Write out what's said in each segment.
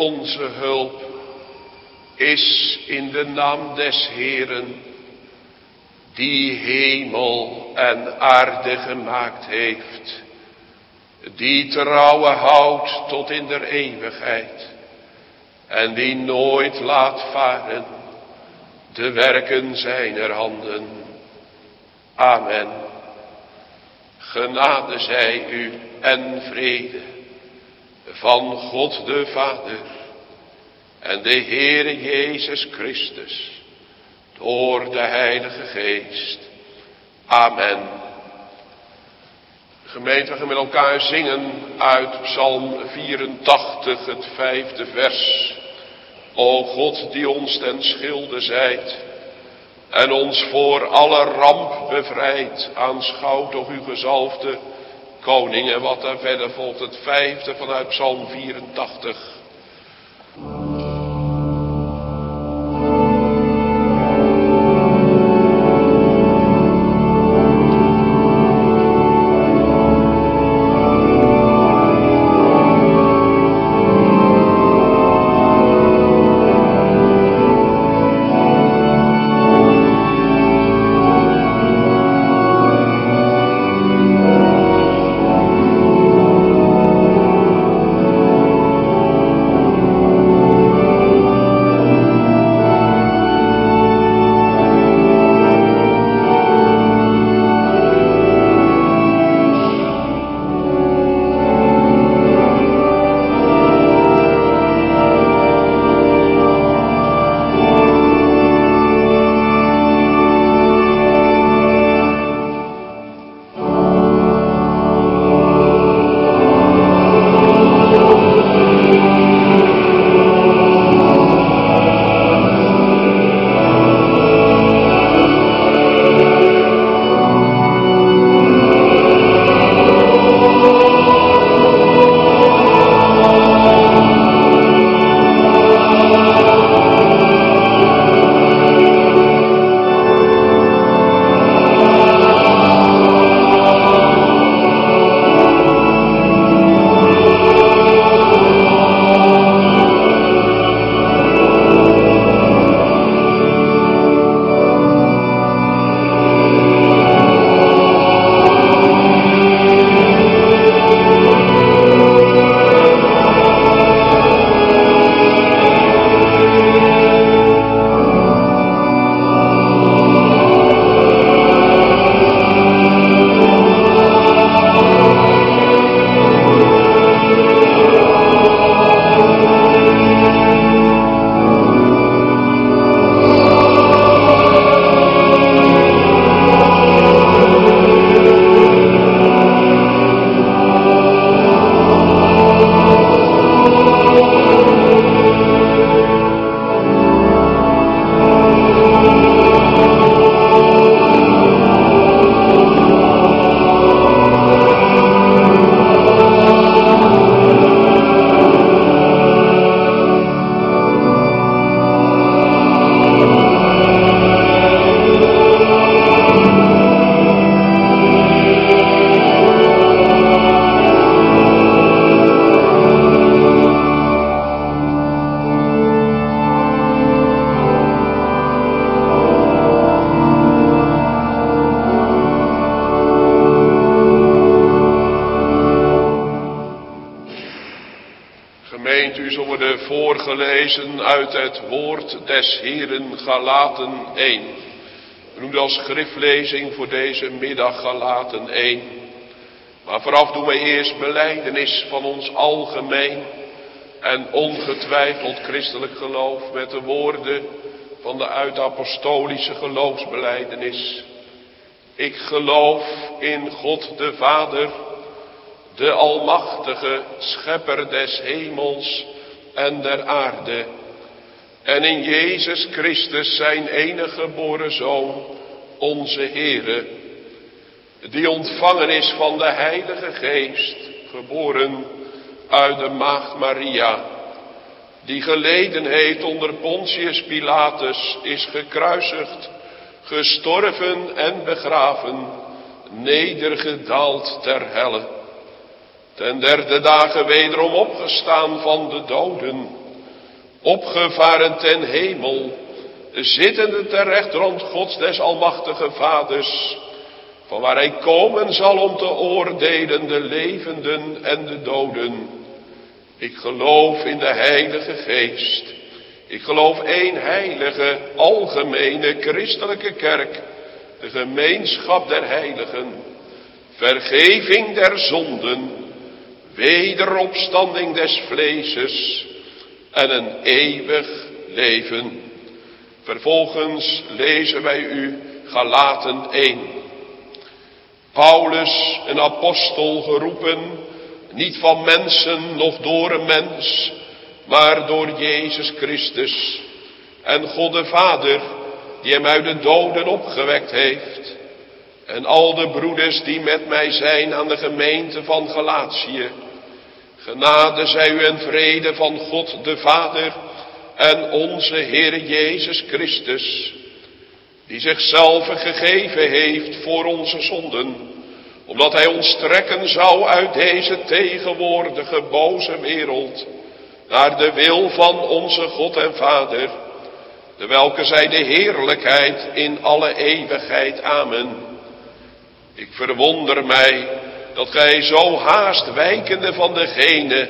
Onze hulp is in de naam des Heeren, die hemel en aarde gemaakt heeft, die trouwe houdt tot in der eeuwigheid en die nooit laat varen de werken zijner handen. Amen. Genade zij u en vrede van God de Vader en de Heere Jezus Christus door de Heilige Geest. Amen. Gemeente, we gaan met elkaar zingen uit Psalm 84, het 5e vers. O God, die ons ten schilde zijt en ons voor alle ramp bevrijdt, aanschouw toch uw gezalfde koning. En wat daar verder volgt, het 5e vanuit Psalm 84. Voorgelezen uit het woord des Heeren, Galaten 1. We noemen als schriftlezing voor deze middag Galaten 1. Maar vooraf doen we eerst belijdenis van ons algemeen en ongetwijfeld christelijk geloof met de woorden van de uit-apostolische geloofsbelijdenis. Ik geloof in God de Vader, de almachtige schepper des hemels en der aarde, en in Jezus Christus zijn enige geboren Zoon, onze Heere, die ontvangen is van de Heilige Geest, geboren uit de maagd Maria, die geleden heeft onder Pontius Pilatus, is gekruisigd, gestorven en begraven, nedergedaald ter helle, ten derde dagen wederom opgestaan van de doden, opgevaren ten hemel, zittende ter rechterhand Gods des almachtige Vaders, van waar hij komen zal om te oordelen de levenden en de doden. Ik geloof in de Heilige Geest. Ik geloof één heilige, algemene, christelijke kerk, de gemeenschap der heiligen, vergeving der zonden, wederopstanding des vleeses en een eeuwig leven. Vervolgens lezen wij u Galaten 1. Paulus, een apostel geroepen, niet van mensen, noch door een mens, maar door Jezus Christus en God de Vader, die hem uit de doden opgewekt heeft. En al de broeders die met mij zijn aan de gemeente van Galatië. Genade zij u en vrede van God de Vader en onze Heer Jezus Christus, die zichzelf gegeven heeft voor onze zonden, omdat hij ons trekken zou uit deze tegenwoordige boze wereld, naar de wil van onze God en Vader, de welke zij de heerlijkheid in alle eeuwigheid. Amen. Ik verwonder mij dat gij zo haast wijkende van degene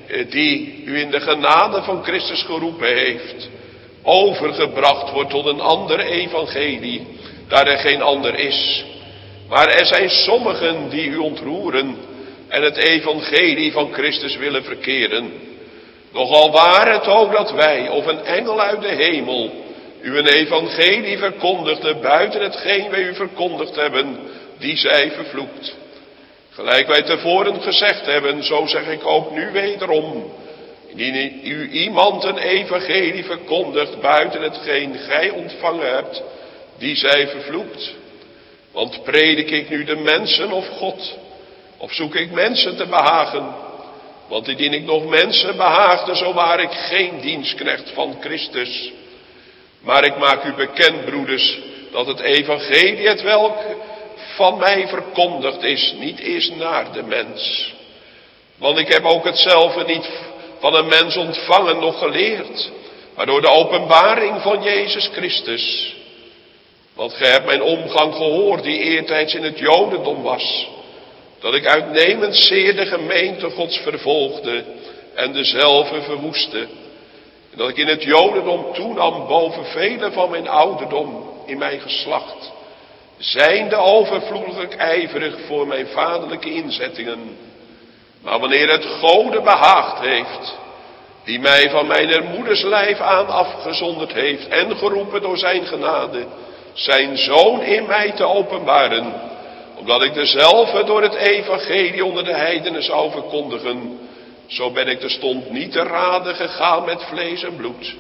die u in de genade van Christus geroepen heeft, overgebracht wordt tot een ander evangelie, daar er geen ander is. Maar er zijn sommigen die u ontroeren en het evangelie van Christus willen verkeren. Nogal waar het ook dat wij of een engel uit de hemel u een evangelie verkondigde buiten hetgeen wij u verkondigd hebben, die zij vervloekt. Gelijk wij tevoren gezegd hebben, zo zeg ik ook nu wederom. Indien u iemand een evangelie verkondigt buiten hetgeen gij ontvangen hebt, die zij vervloekt. Want predik ik nu de mensen of God, of zoek ik mensen te behagen? Want indien ik nog mensen behaagde, zo waar ik geen dienstknecht van Christus. Maar ik maak u bekend, broeders, dat het evangelie hetwelk van mij verkondigd is, niet is naar de mens. Want ik heb ook hetzelfde niet van een mens ontvangen nog geleerd, maar door de openbaring van Jezus Christus. Want gij hebt mijn omgang gehoord die eertijds in het Jodendom was, dat ik uitnemend zeer de gemeente Gods vervolgde en dezelve verwoestte. En dat ik in het Jodendom toenam boven vele van mijn ouderdom in mijn geslacht, zijnde overvloedig ijverig voor mijn vaderlijke inzettingen. Maar wanneer het Gode behaagd heeft, die mij van mijn moeders lijf aan afgezonderd heeft en geroepen door zijn genade, zijn Zoon in mij te openbaren, omdat ik dezelfde door het evangelie onder de heidenen zou verkondigen, zo ben ik terstond niet te rade gegaan met vlees en bloed.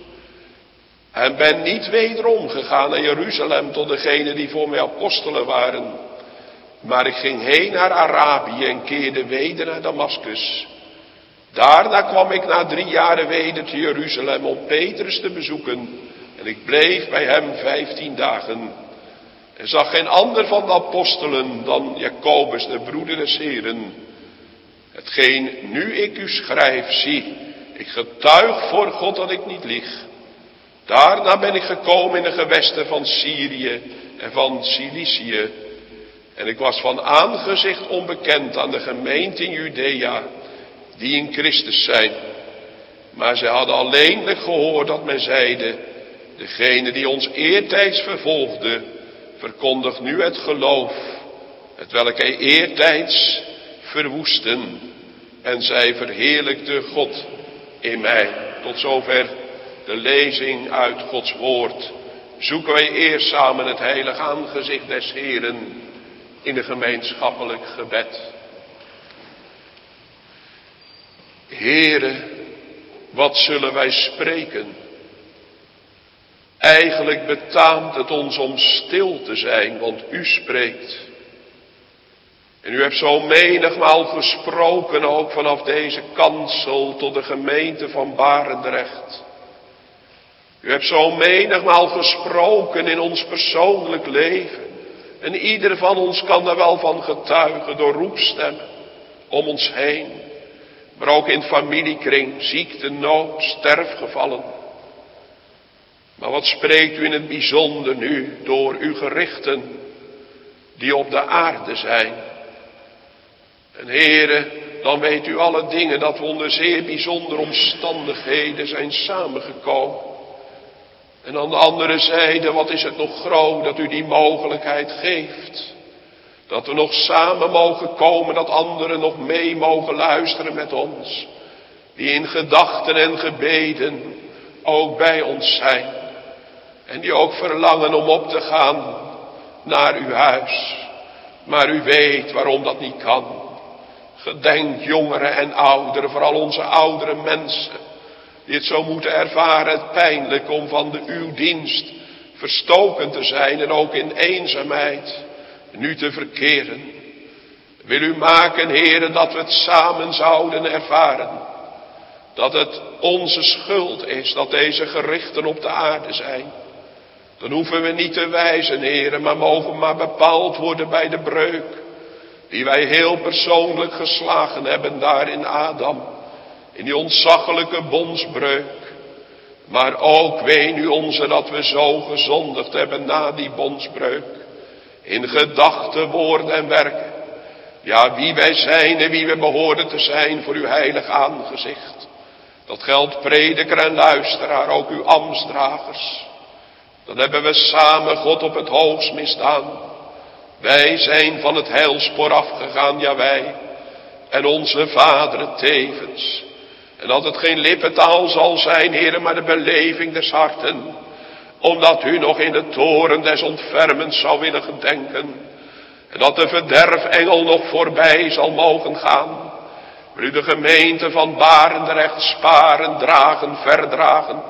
En ben niet wederom gegaan naar Jeruzalem tot degenen die voor mij apostelen waren. Maar ik ging heen naar Arabië en keerde weder naar Damaskus. Daarna kwam ik na 3 jaren weder te Jeruzalem om Petrus te bezoeken. En ik bleef bij hem 15 dagen. En zag geen ander van de apostelen dan Jacobus, de broeder des Heren. Hetgeen nu ik u schrijf, zie, ik getuig voor God dat ik niet lieg. Daarna ben ik gekomen in de gewesten van Syrië en van Cilicië. En ik was van aangezicht onbekend aan de gemeente in Judea, die in Christus zijn. Maar zij hadden alleenlijk gehoord dat men zeide, degene die ons eertijds vervolgde, verkondigt nu het geloof, hetwelk hij eertijds verwoesten. En zij verheerlijkte God in mij. Tot zover de lezing uit Gods woord. Zoeken wij eerst samen het heilige aangezicht des Heren in een gemeenschappelijk gebed. Heere, wat zullen wij spreken? Eigenlijk betaamt het ons om stil te zijn, want u spreekt. En u hebt zo menigmaal gesproken, ook vanaf deze kansel tot de gemeente van Barendrecht. U hebt zo menigmaal gesproken in ons persoonlijk leven. En ieder van ons kan daar wel van getuigen door roepstemmen om ons heen. Maar ook in familiekring, ziekte, nood, sterfgevallen. Maar wat spreekt u in het bijzonder nu door uw gerichten die op de aarde zijn? En Heere, dan weet u alle dingen dat we onder zeer bijzondere omstandigheden zijn samengekomen. En aan de andere zijde, wat is het nog groot dat u die mogelijkheid geeft. Dat we nog samen mogen komen, dat anderen nog mee mogen luisteren met ons. Die in gedachten en gebeden ook bij ons zijn. En die ook verlangen om op te gaan naar uw huis. Maar u weet waarom dat niet kan. Gedenk jongeren en ouderen, vooral onze oudere mensen. Die het zo moeten ervaren, het pijnlijk om van uw dienst verstoken te zijn. En ook in eenzaamheid nu te verkeren. Wil u maken, Heere, dat we het samen zouden ervaren. Dat het onze schuld is dat deze gerichten op de aarde zijn. Dan hoeven we niet te wijzen, Heere, maar mogen maar bepaald worden bij de breuk. Die wij heel persoonlijk geslagen hebben daar in Adam. In die ontzaglijke bondsbreuk. Maar ook ween u onze dat we zo gezondigd hebben na die bondsbreuk. In gedachten, woorden en werken. Ja, wie wij zijn en wie we behoorden te zijn voor uw heilig aangezicht. Dat geldt prediker en luisteraar, ook uw ambtsdragers. Dan hebben we samen God op het hoogst misdaan. Wij zijn van het heilspoor afgegaan, ja wij. En onze vaderen tevens. En dat het geen lippentaal zal zijn, Heere, maar de beleving des harten. Omdat u nog in de toren des ontfermens zou willen gedenken. En dat de verderfengel nog voorbij zal mogen gaan. Wil u de gemeente van Barendrecht sparen, dragen, verdragen.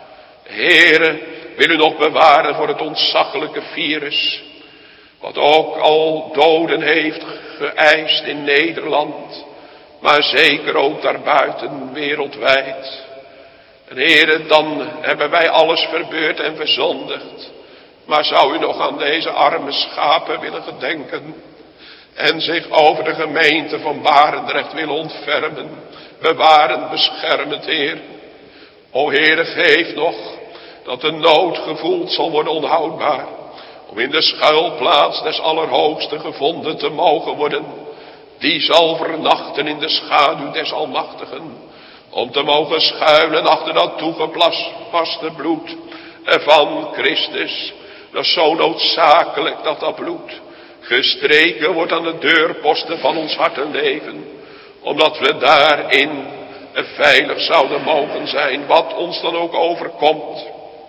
Heere, wil u nog bewaren voor het ontzaglijke virus. Wat ook al doden heeft geëist in Nederland. Maar zeker ook daarbuiten wereldwijd. En Heere, dan hebben wij alles verbeurd en verzondigd. Maar zou u nog aan deze arme schapen willen gedenken. En zich over de gemeente van Barendrecht willen ontfermen. Bewarend, beschermend, Heer. O Heere, geef nog dat de nood gevoeld zal worden onhoudbaar. Om in de schuilplaats des Allerhoogste gevonden te mogen worden. Die zal vernachten in de schaduw des Almachtigen. Om te mogen schuilen achter dat toegepaste bloed van Christus. Dat is zo noodzakelijk dat dat bloed gestreken wordt aan de deurposten van ons hart en leven. Omdat we daarin veilig zouden mogen zijn, wat ons dan ook overkomt.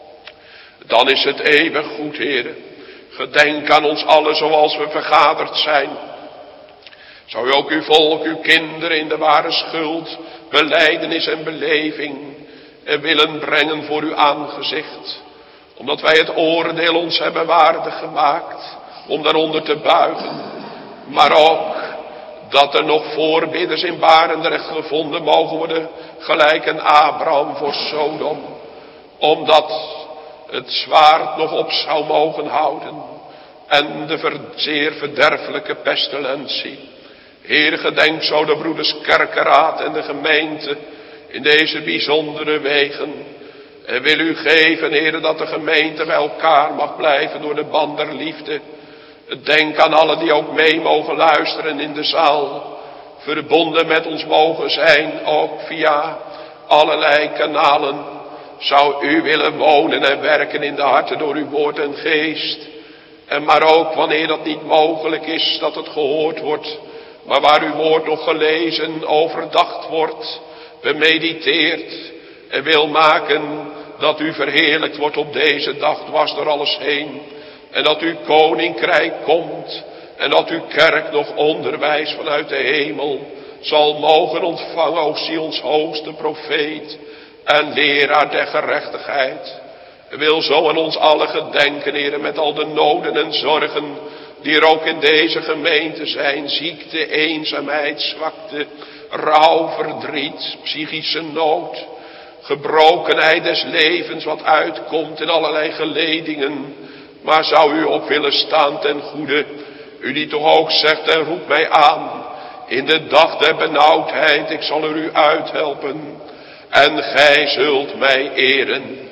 Dan is het eeuwig goed, Heere. Gedenk aan ons allen zoals we vergaderd zijn. Zou u ook uw volk, uw kinderen in de ware schuld, belijdenis en beleving willen brengen voor uw aangezicht. Omdat wij het oordeel ons hebben waardig gemaakt om daaronder te buigen. Maar ook dat er nog voorbidders in Barendrecht gevonden mogen worden, gelijk een Abraham voor Sodom. Omdat het zwaard nog op zou mogen houden. En de zeer verderfelijke pestilentie. Heer, gedenk zo de broeders Kerkeraad en de gemeente in deze bijzondere wegen. En wil u geven, Heer, dat de gemeente bij elkaar mag blijven door de band der liefde. Denk aan allen die ook mee mogen luisteren in de zaal. Verbonden met ons mogen zijn, ook via allerlei kanalen. Zou u willen wonen en werken in de harten door uw woord en geest. En maar ook wanneer dat niet mogelijk is, dat het gehoord wordt. Maar waar uw woord nog gelezen, overdacht wordt, bemediteerd. En wil maken dat u verheerlijkt wordt op deze dag, dwars door alles heen. En dat uw koninkrijk komt. En dat uw kerk nog onderwijs vanuit de hemel zal mogen ontvangen. O Zions hoogste profeet en leraar der gerechtigheid. Wil zo aan ons allen gedenken, Heer, met al de noden en zorgen die er ook in deze gemeente zijn. Ziekte, eenzaamheid, zwakte, rouw, verdriet, psychische nood. Gebrokenheid des levens wat uitkomt in allerlei geledingen. Maar zou u op willen staan ten goede. U die toch ook zegt en roept mij aan. In de dag der benauwdheid, ik zal er u uithelpen. En gij zult mij eren.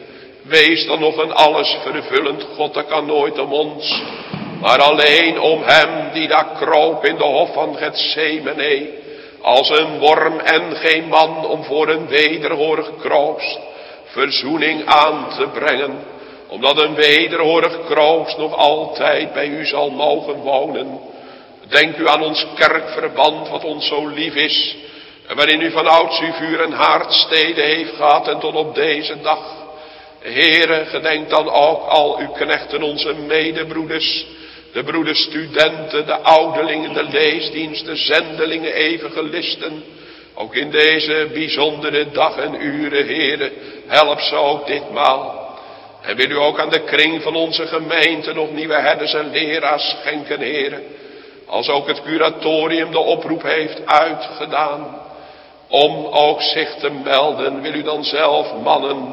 Wees dan nog een alles vervullend God, dat kan nooit om ons, maar alleen om hem die daar kroop in de hof van Getsemane, als een worm en geen man, om voor een wederhorig kroost verzoening aan te brengen, omdat een wederhorig kroost nog altijd bij u zal mogen wonen. Denk u aan ons kerkverband, wat ons zo lief is, en waarin u van ouds uw vuur en haardsteden heeft gehad en tot op deze dag. Heere, gedenk dan ook al uw knechten, onze medebroeders, de broeders studenten, de ouderlingen, de leesdienst, de zendelingen, evangelisten. Ook in deze bijzondere dag en uren, Heere, help ze ook ditmaal. En wil u ook aan de kring van onze gemeente nog nieuwe herders en leraars schenken, Heere. Als ook het curatorium de oproep heeft uitgedaan om ook zich te melden, wil u dan zelf mannen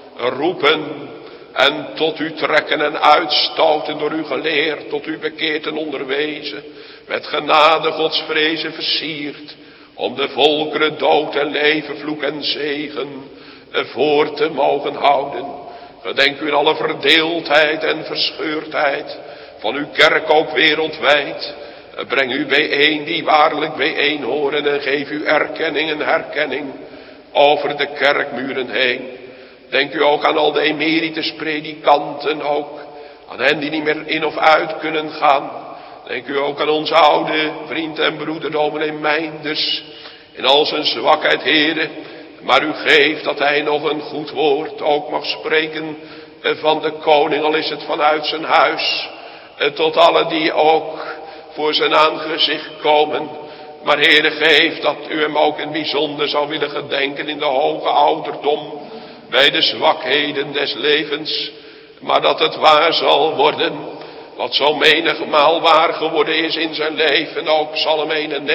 roepen en tot u trekken en uitstoten, door u geleerd, tot u bekeerd en onderwezen, met genade godsvrezen versierd, om de volkeren dood en leven, vloek en zegen voor te mogen houden. Gedenk u in alle verdeeldheid en verscheurdheid van uw kerk ook wereldwijd. Breng u bijeen die waarlijk bijeen horen en geef u erkenning en herkenning over de kerkmuren heen. Denk u ook aan al de emeritus predikanten, ook aan hen die niet meer in of uit kunnen gaan. Denk u ook aan onze oude vriend en broeder dominee Meinders, in al zijn zwakheid, Heere. Maar u geeft dat hij nog een goed woord ook mag spreken van de koning, al is het vanuit zijn huis, tot alle die ook voor zijn aangezicht komen. Maar Heere, geef dat u hem ook in bijzonder zou willen gedenken in de hoge ouderdom, bij de zwakheden des levens, maar dat het waar zal worden, wat zo menigmaal waar geworden is in zijn leven, ook Psalm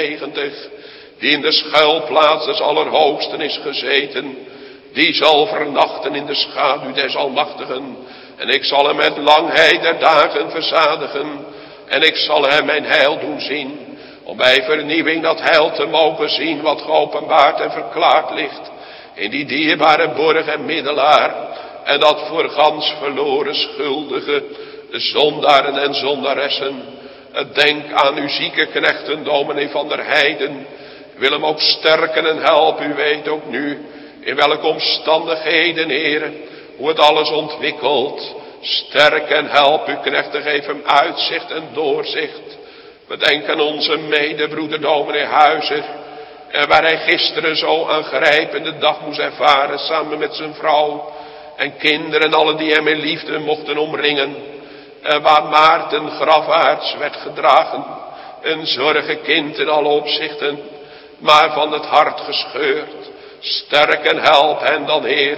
91, die in de schuilplaats des Allerhoogsten is gezeten, die zal vernachten in de schaduw des Almachtigen, en ik zal hem met langheid der dagen verzadigen, en ik zal hem mijn heil doen zien, om bij vernieuwing dat heil te mogen zien, wat geopenbaard en verklaard ligt in die dierbare borg en middelaar, en dat voor gans verloren schuldige zondaren en zondaressen. Denk aan uw zieke knechten, dominee van der Heijden, wil hem ook sterken en helpen. U weet ook nu in welke omstandigheden, Heere, hoe het alles ontwikkelt. Sterk en help uw knechten, geef hem uitzicht en doorzicht. We denken aan onze medebroeder dominee Huizer, waar hij gisteren zo aangrijpende dag moest ervaren, samen met zijn vrouw en kinderen en allen die hem in liefde mochten omringen. Waar Maarten grafaards werd gedragen, een zorgenkind in alle opzichten, maar van het hart gescheurd. Sterk en help hen dan, Heer.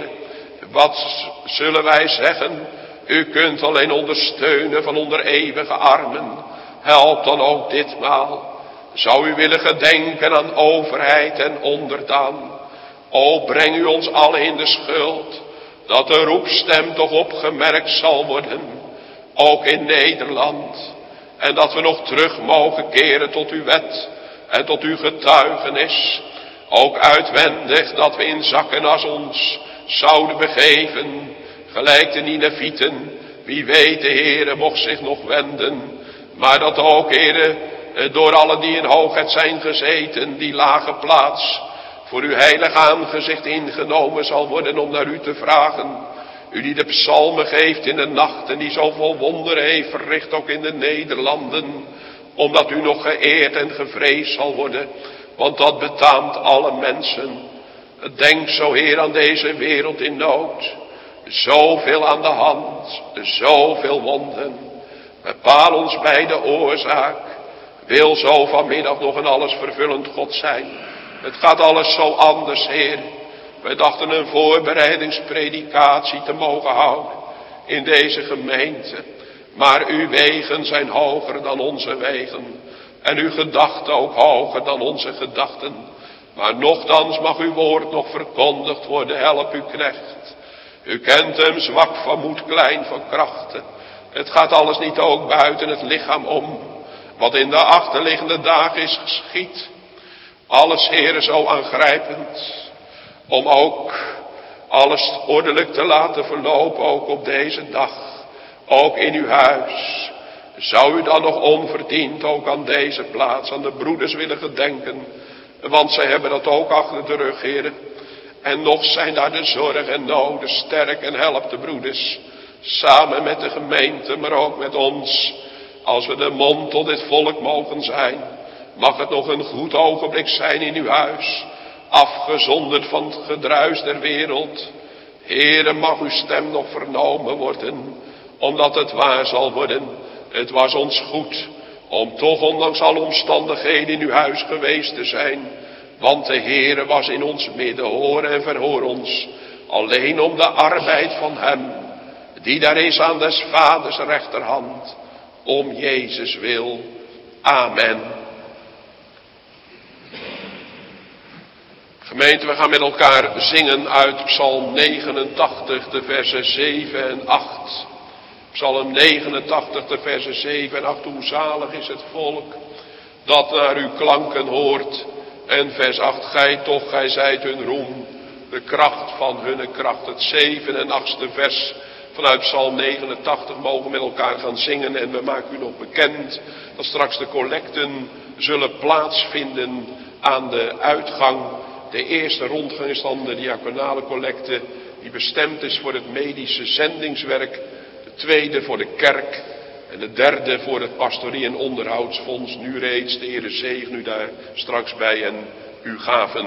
Wat zullen wij zeggen? U kunt alleen ondersteunen van onder eeuwige armen. Help dan ook ditmaal. Zou u willen gedenken aan overheid en onderdaan? O, breng u ons allen in de schuld, dat de roepstem toch opgemerkt zal worden, ook in Nederland. En dat we nog terug mogen keren tot uw wet en tot uw getuigenis. Ook uitwendig dat we in zakken als ons zouden begeven, gelijk de Ninevieten. Wie weet, de Heere mocht zich nog wenden. Maar dat ook, Heere, door allen die in hoogheid zijn gezeten, die lage plaats voor uw heilig aangezicht ingenomen zal worden om naar u te vragen. U die de psalmen geeft in de nacht en die zoveel wonderen heeft verricht ook in de Nederlanden, omdat u nog geëerd en gevreesd zal worden, want dat betaamt alle mensen. Denk zo, Heer, aan deze wereld in nood. Zoveel aan de hand, zoveel wonden. Bepaal ons bij de oorzaak. Wil zo vanmiddag nog een alles vervullend God zijn. Het gaat alles zo anders, Heer. Wij dachten een voorbereidingspredikatie te mogen houden in deze gemeente. Maar uw wegen zijn hoger dan onze wegen. En uw gedachten ook hoger dan onze gedachten. Maar nochtans mag uw woord nog verkondigd worden. Help uw knecht. U kent hem, zwak van moed, klein van krachten. Het gaat alles niet ook buiten het lichaam om, wat in de achterliggende dagen is geschied. Alles, Heere, zo aangrijpend, om ook alles ordelijk te laten verlopen, ook op deze dag, ook in uw huis. Zou u dan nog onverdiend ook aan deze plaats, aan de broeders willen gedenken, want zij hebben dat ook achter de rug, heren. En nog zijn daar de zorg en noden, sterk en help de broeders, samen met de gemeente, maar ook met ons. Als we de mond tot dit volk mogen zijn, mag het nog een goed ogenblik zijn in uw huis, afgezonderd van het gedruis der wereld. Heere, mag uw stem nog vernomen worden, omdat het waar zal worden. Het was ons goed om toch ondanks alle omstandigheden in uw huis geweest te zijn. Want de Heere was in ons midden, hoor en verhoor ons. Alleen om de arbeid van hem, die daar is aan des vaders rechterhand. Om Jezus wil. Amen. Gemeente, we gaan met elkaar zingen uit Psalm 89, de versen 7 en 8. Psalm 89, de versen 7 en 8. Hoe zalig is het volk dat naar uw klanken hoort. En vers 8, gij zijt hun roem, de kracht van hunne kracht. Het 7e en 8e vers vanuit Psalm 89 mogen met elkaar gaan zingen. En we maken u nog bekend dat straks de collecten zullen plaatsvinden aan de uitgang. De eerste rondgang is dan de diaconale collecte, die bestemd is voor het medische zendingswerk. De tweede voor de kerk. En de derde voor het pastorie- en onderhoudsfonds. Nu reeds, de Heere zegen u daar straks bij en uw gaven.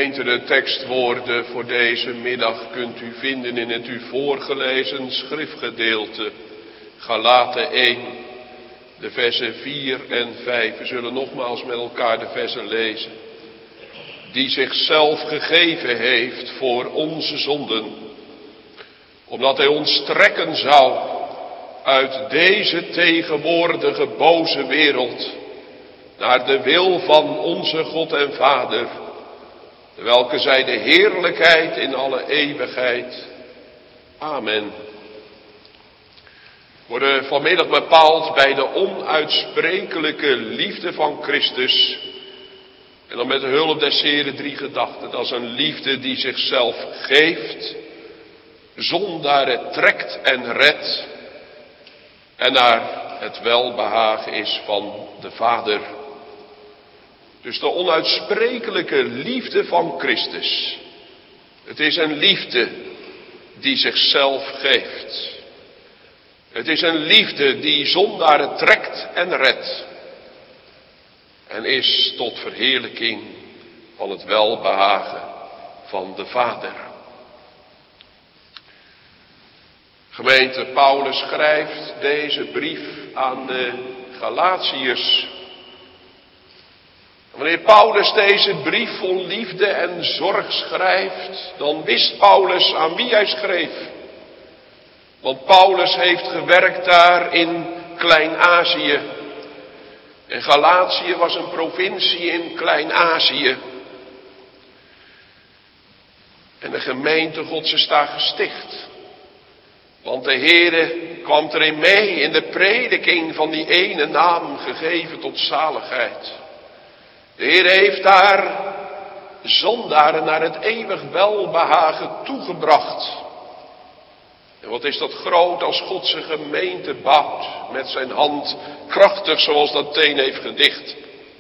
Gemeente, de tekstwoorden voor deze middag kunt u vinden in het u voorgelezen schriftgedeelte. Galaten 1, de versen 4 en 5. We zullen nogmaals met elkaar de versen lezen. Die zichzelf gegeven heeft voor onze zonden, omdat hij ons trekken zou uit deze tegenwoordige boze wereld, naar de wil van onze God en Vader, welke zij de heerlijkheid in alle eeuwigheid. Amen. We worden vanmiddag bepaald bij de onuitsprekelijke liefde van Christus. En dan met de hulp des Heren 3 gedachten. Dat is een liefde die zichzelf geeft, zondaren trekt en redt, en naar het welbehagen is van de Vader. Dus de onuitsprekelijke liefde van Christus. Het is een liefde die zichzelf geeft. Het is een liefde die zondaren trekt en redt. En is tot verheerlijking van het welbehagen van de Vader. Gemeente, Paulus schrijft deze brief aan de Galatiërs. Wanneer Paulus deze brief vol liefde en zorg schrijft, dan wist Paulus aan wie hij schreef. Want Paulus heeft gewerkt daar in Klein-Azië. En Galatië was een provincie in Klein-Azië. En de gemeente Gods is daar gesticht. Want de Heere kwam erin mee in de prediking van die ene naam gegeven tot zaligheid. De Heer heeft daar zondaren naar het eeuwig welbehagen toegebracht. En wat is dat groot als God zijn gemeente bouwt met zijn hand krachtig zoals dat Teen heeft gedicht.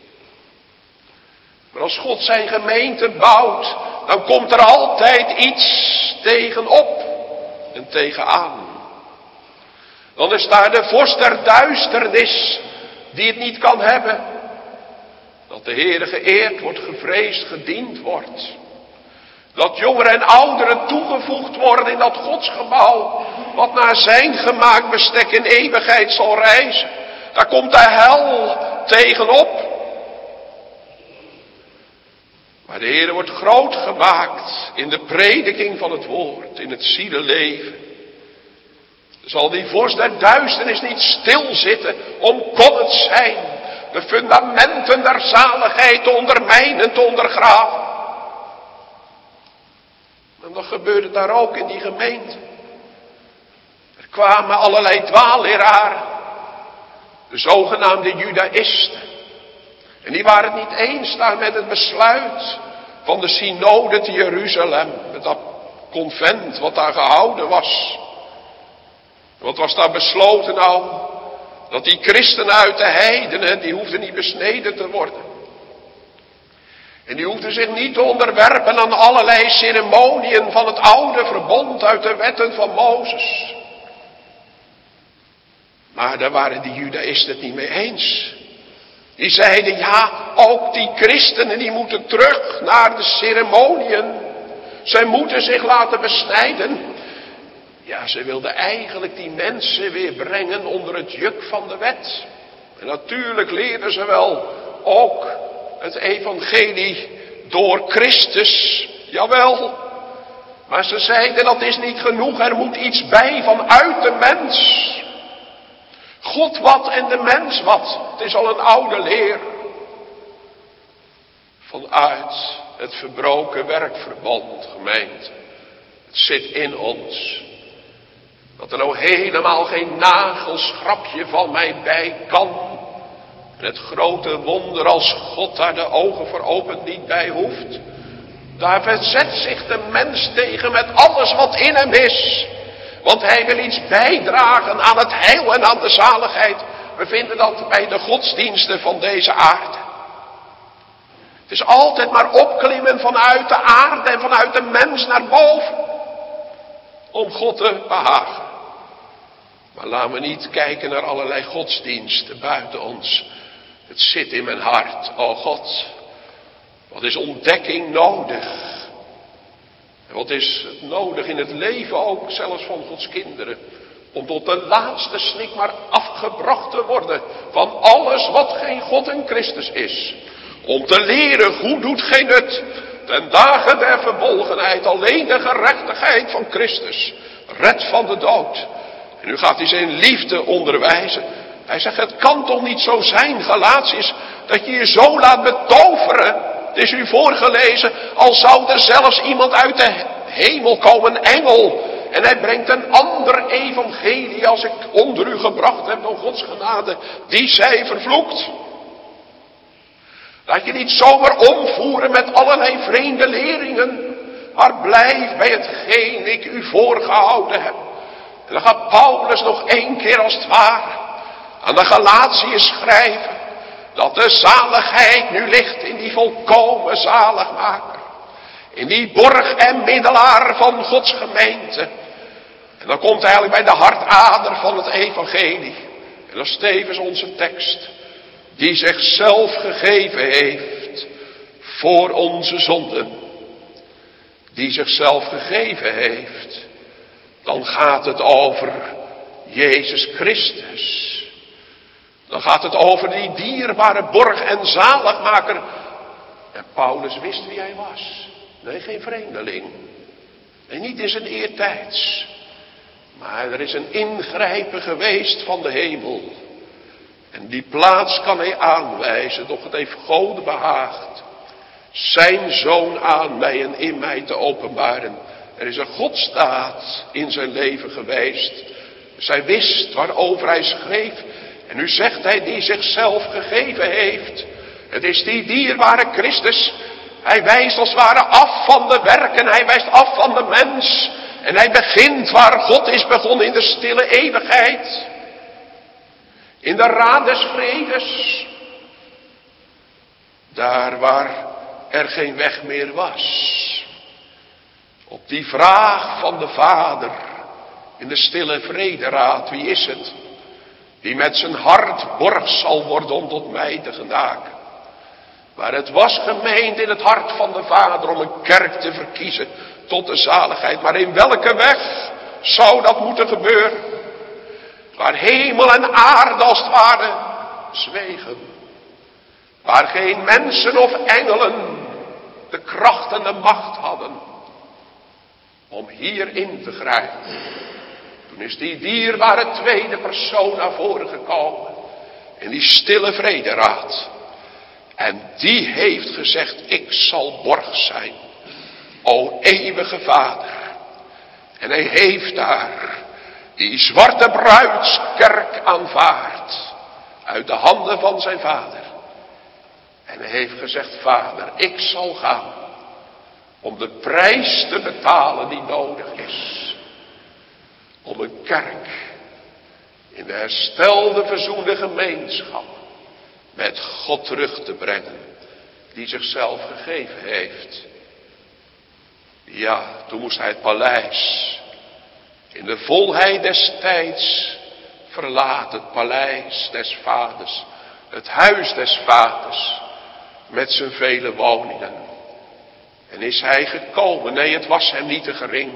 Maar als God zijn gemeente bouwt, dan komt er altijd iets tegenop en tegenaan. Dan is daar de vorst der duisternis die het niet kan hebben. Dat de Heere geëerd wordt, gevreesd, gediend wordt. Dat jongeren en ouderen toegevoegd worden in dat godsgebouw, wat naar zijn gemaakt bestek in eeuwigheid zal reizen. Daar komt de hel tegenop. Maar de Heere wordt groot gemaakt in de prediking van het woord, in het zielenleven. Zal die vorst der duisternis niet stilzitten, kon het zijn de fundamenten der zaligheid te ondermijnen, te ondergraven. En dat gebeurde daar ook in die gemeente. Er kwamen allerlei dwaalleraren, de zogenaamde Judaïsten. En die waren het niet eens daar met het besluit van de synode te Jeruzalem, met dat convent wat daar gehouden was. Wat was daar besloten nou? Dat die christenen uit de heidenen, die hoefden niet besneden te worden. En die hoefden zich niet te onderwerpen aan allerlei ceremoniën van het oude verbond uit de wetten van Mozes. Maar daar waren die Judaïsten het niet mee eens. Die zeiden, ja, ook die christenen die moeten terug naar de ceremoniën. Zij moeten zich laten besnijden. Ja, ze wilden eigenlijk die mensen weer brengen onder het juk van de wet. En natuurlijk leerden ze wel ook het evangelie door Christus. Jawel. Maar ze zeiden dat is niet genoeg. Er moet iets bij vanuit de mens. God wat en de mens wat. Het is al een oude leer. Vanuit het verbroken werkverband, gemeente. Het zit in ons. Dat er nou helemaal geen nagelschrapje van mij bij kan. En het grote wonder als God daar de ogen voor opent niet bij hoeft. Daar verzet zich de mens tegen met alles wat in hem is. Want hij wil iets bijdragen aan het heil en aan de zaligheid. We vinden dat bij de godsdiensten van deze aarde. Het is altijd maar opklimmen vanuit de aarde en vanuit de mens naar boven. Om God te behagen. Maar laten we niet kijken naar allerlei godsdiensten buiten ons. Het zit in mijn hart, o God. Wat is ontdekking nodig? En wat is het nodig in het leven ook, zelfs van Gods kinderen? Om tot de laatste snik maar afgebracht te worden van alles wat geen God en Christus is. Om te leren, goed doet geen nut. Ten dagen der verbolgenheid, alleen de gerechtigheid van Christus. Red van de dood. En nu gaat hij zijn liefde onderwijzen. Hij zegt, het kan toch niet zo zijn, Galatiërs, dat je je zo laat betoveren. Het is u voorgelezen, al zou er zelfs iemand uit de hemel komen, een engel. En hij brengt een ander evangelie als ik onder u gebracht heb door Gods genade. Die zij vervloekt. Laat je niet zomaar omvoeren met allerlei vreemde leringen. Maar blijf bij hetgeen ik u voorgehouden heb. En dan gaat Paulus nog 1 keer als het ware aan de Galatiërs schrijven. Dat de zaligheid nu ligt in die volkomen zaligmaker. In die borg en middelaar van Gods gemeente. En dan komt hij eigenlijk bij de hartader van het evangelie. En dat is tevens onze tekst. Die zichzelf gegeven heeft voor onze zonden. Die zichzelf gegeven heeft. Dan gaat het over Jezus Christus. Dan gaat het over die dierbare borg en zaligmaker. En Paulus wist wie hij was. Nee, geen vreemdeling. Nee, niet in zijn eertijds. Maar er is een ingrijpen geweest van de hemel. En die plaats kan hij aanwijzen, doch het heeft God behaagd zijn zoon aan mij en in mij te openbaren. Er is een Godstaat in zijn leven geweest. Zij wist waarover hij schreef. En nu zegt hij die zichzelf gegeven heeft. Het is die dierbare Christus. Hij wijst als het ware af van de werken. Hij wijst af van de mens. En hij begint waar God is begonnen in de stille eeuwigheid. In de raad des vredes. Daar waar er geen weg meer was. Op die vraag van de Vader. In de stille vrederaad. Wie is het? Die met zijn hart borg zal worden om tot mij te genaken. Maar het was gemeend in het hart van de Vader om een kerk te verkiezen tot de zaligheid. Maar in welke weg zou dat moeten gebeuren? Waar hemel en aarde als het ware zwegen. Waar geen mensen of engelen de kracht en de macht hadden om hierin te grijpen. Toen is die dierbare tweede persoon naar voren gekomen. In die stille vrederaad. En die heeft gezegd, ik zal borg zijn. O eeuwige Vader. En hij heeft daar die zwarte bruidskerk aanvaard. Uit de handen van zijn vader. En hij heeft gezegd, Vader, ik zal gaan. Om de prijs te betalen die nodig is. Om een kerk in de herstelde, verzoende gemeenschap met God terug te brengen. Die zichzelf gegeven heeft. Ja, toen moest hij het paleis in de volheid des tijds verlaten. Het paleis des vaders. Het huis des vaders. Met zijn vele woningen. En is hij gekomen? Nee, het was hem niet te gering.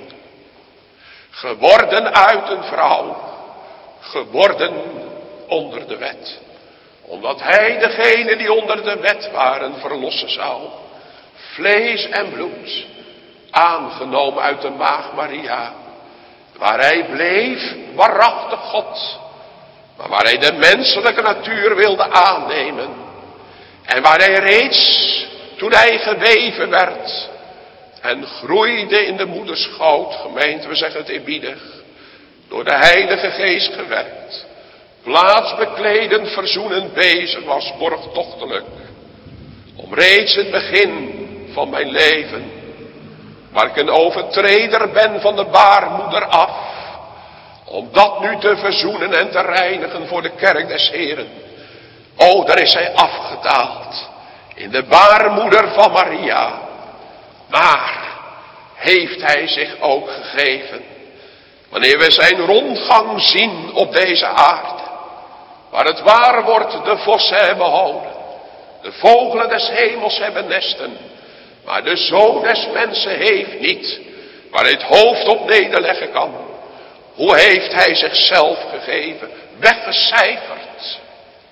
Geworden uit een vrouw. Geworden onder de wet. Omdat hij degene die onder de wet waren verlossen zou. Vlees en bloed. Aangenomen uit de maagd Maria. Waar hij bleef waarachtig God. Maar waar hij de menselijke natuur wilde aannemen. En waar hij reeds toen hij geweven werd. En groeide in de moederschoot. Gemeente, we zeggen het eerbiedig. Door de Heilige Geest gewerkt. Plaatsbekledend, verzoenend bezig was, borgtochtelijk. Om reeds het begin van mijn leven. Waar ik een overtreder ben van de baarmoeder af. Om dat nu te verzoenen en te reinigen voor de kerk des Heren. O, daar is hij afgedaald. In de baarmoeder van Maria. Maar heeft hij zich ook gegeven. Wanneer we zijn rondgang zien op deze aarde. Waar het waar wordt de vossen hebben houden. De vogelen des hemels hebben nesten, maar de Zoon des mensen heeft niet, waar hij het hoofd op nederleggen kan. Hoe heeft hij zichzelf gegeven, weggecijferd.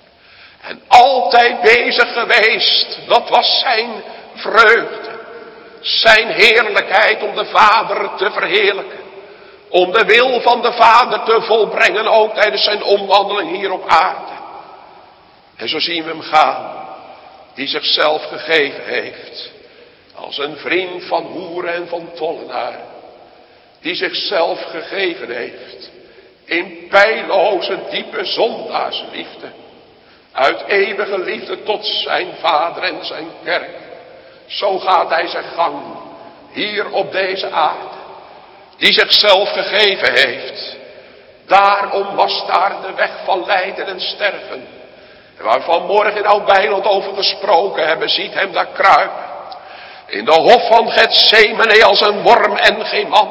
En altijd bezig geweest, dat was zijn vreugde. Zijn heerlijkheid om de Vader te verheerlijken. Om de wil van de Vader te volbrengen, ook tijdens zijn omwandeling hier op aarde. En zo zien we hem gaan, die zichzelf gegeven heeft. Als een vriend van hoeren en van tollenaar. Die zichzelf gegeven heeft. In pijloze, diepe zondaarsliefde. Uit eeuwige liefde tot zijn Vader en zijn kerk. Zo gaat hij zijn gang. Hier op deze aarde. Die zichzelf gegeven heeft. Daarom was daar de weg van lijden en sterven. En waar we vanmorgen in Oud-Bijland over gesproken hebben, ziet hem daar kruipen. In de hof van Getsemane als een worm en geen man.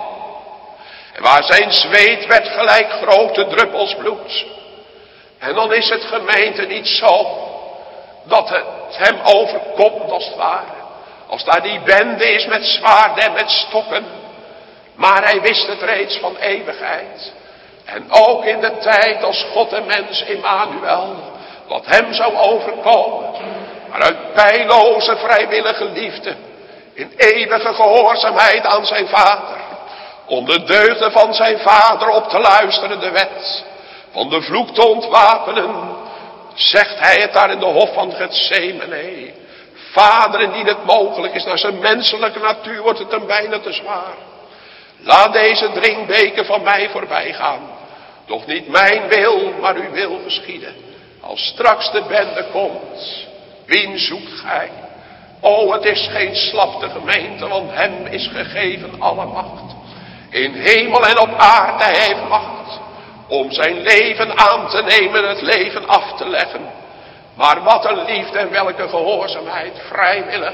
En waar zijn zweet werd gelijk grote druppels bloed. En dan is het, gemeente, niet zo dat het hem overkomt als het ware. Als daar die bende is met zwaarden en met stokken. Maar hij wist het reeds van eeuwigheid. En ook in de tijd als God en mens Immanuel, wat hem zou overkomen. Maar uit pijloze vrijwillige liefde, in eeuwige gehoorzaamheid aan zijn Vader. Om de deugden van zijn Vader op te luisteren, de wet van de vloek te ontwapenen, zegt hij het daar in de hof van Getsemane. Vader, indien het mogelijk is, naar zijn menselijke natuur wordt het hem bijna te zwaar. Laat deze drinkbeker van mij voorbij gaan. Doch niet mijn wil, maar uw wil geschieden. Als straks de bende komt, wien zoekt gij? O, het is geen slapte gemeente, want hem is gegeven alle macht. In hemel en op aarde hij heeft macht. Om zijn leven aan te nemen, het leven af te leggen. Maar wat een liefde en welke gehoorzaamheid, vrijwillig.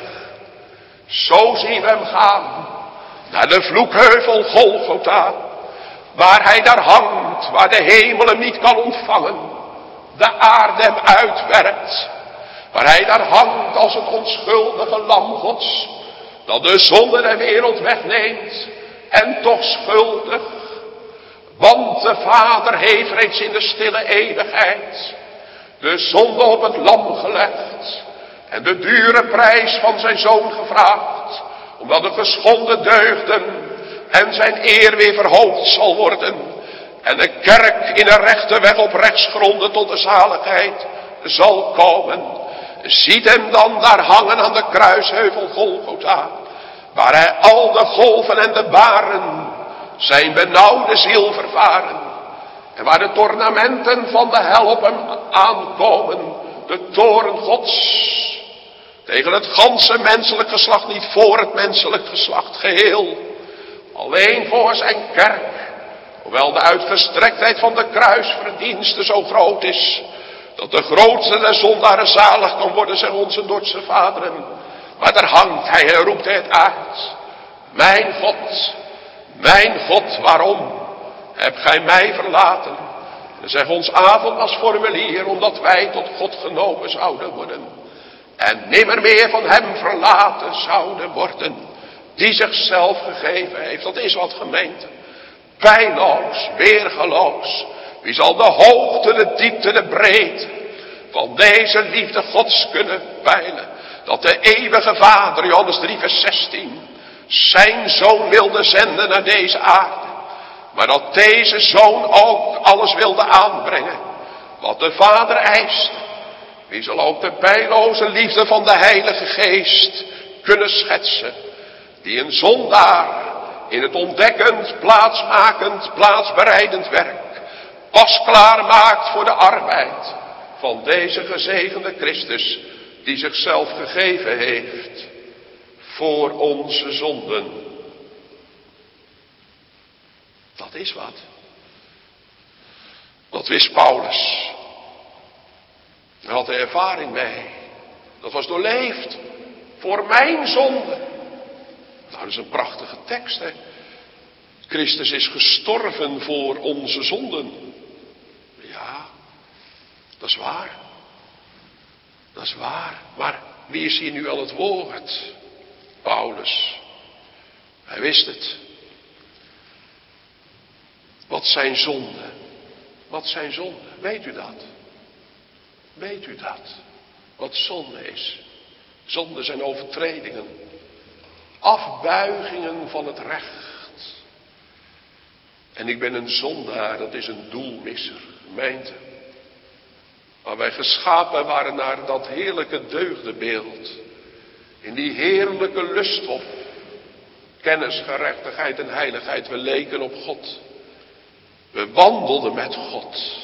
Zo zien we hem gaan. Naar de vloekheuvel Golgotha. Waar hij daar hangt, waar de hemel hem niet kan ontvangen. De aarde hem uitwerpt. Waar hij daar hangt als het onschuldige lam Gods. Dat de zonde der wereld wegneemt. En toch schuldig. Want de Vader heeft reeds in de stille eeuwigheid de zonde op het lam gelegd. En de dure prijs van zijn Zoon gevraagd. Omdat de geschonden deugden en zijn eer weer verhoogd zal worden. En de kerk in een rechte weg op rechtsgronden tot de zaligheid zal komen. Ziet hem dan daar hangen aan de kruisheuvel Golgotha. Waar hij al de golven en de baren zijn benauwde ziel vervaren. En waar de tornamenten van de hel op hem aankomen. De toorn Gods. Tegen het ganse menselijk geslacht, niet voor het menselijk geslacht geheel. Alleen voor zijn kerk. Hoewel de uitgestrektheid van de kruisverdienste zo groot is. Dat de grootste der zondaren zalig kan worden, zeggen onze Dordtse vaderen. Maar daar hangt hij en roept hij het uit. Mijn God, waarom heb gij mij verlaten? En zeg ons avondmaalsformulier, omdat wij tot God genomen zouden worden. En nimmer meer van hem verlaten zouden worden. Die zichzelf gegeven heeft. Dat is wat, gemeente. Pijnloos, weergeloos. Wie zal de hoogte, de diepte, de breedte van deze liefde Gods kunnen peilen? Dat de eeuwige Vader, Johannes 3 vers 16, zijn Zoon wilde zenden naar deze aarde. Maar dat deze Zoon ook alles wilde aanbrengen wat de Vader eist. Wie zal ook de pijloze liefde van de Heilige Geest kunnen schetsen. Die een zondaar in het ontdekkend, plaatsmakend, plaatsbereidend werk pas klaar maakt voor de arbeid van deze gezegende Christus. Die zichzelf gegeven heeft voor onze zonden. Dat is wat. Dat wist Paulus. Hij had er ervaring mee. Dat was doorleefd. Voor mijn zonde. Nou, dat is een prachtige tekst, hè. Christus is gestorven voor onze zonden. Ja, dat is waar. Dat is waar. Maar wie is hier nu aan het woord? Paulus. Hij wist het. Wat zijn zonden? Wat zijn zonden? Weet u dat? Weet u dat? Wat zonde is? Zonden zijn overtredingen. Afbuigingen van het recht. En ik ben een zondaar, dat is een doelmisser, gemeente. Maar wij geschapen waren naar dat heerlijke deugdenbeeld. In die heerlijke lusthof. Kennis, gerechtigheid en heiligheid. We leken op God. We wandelden met God.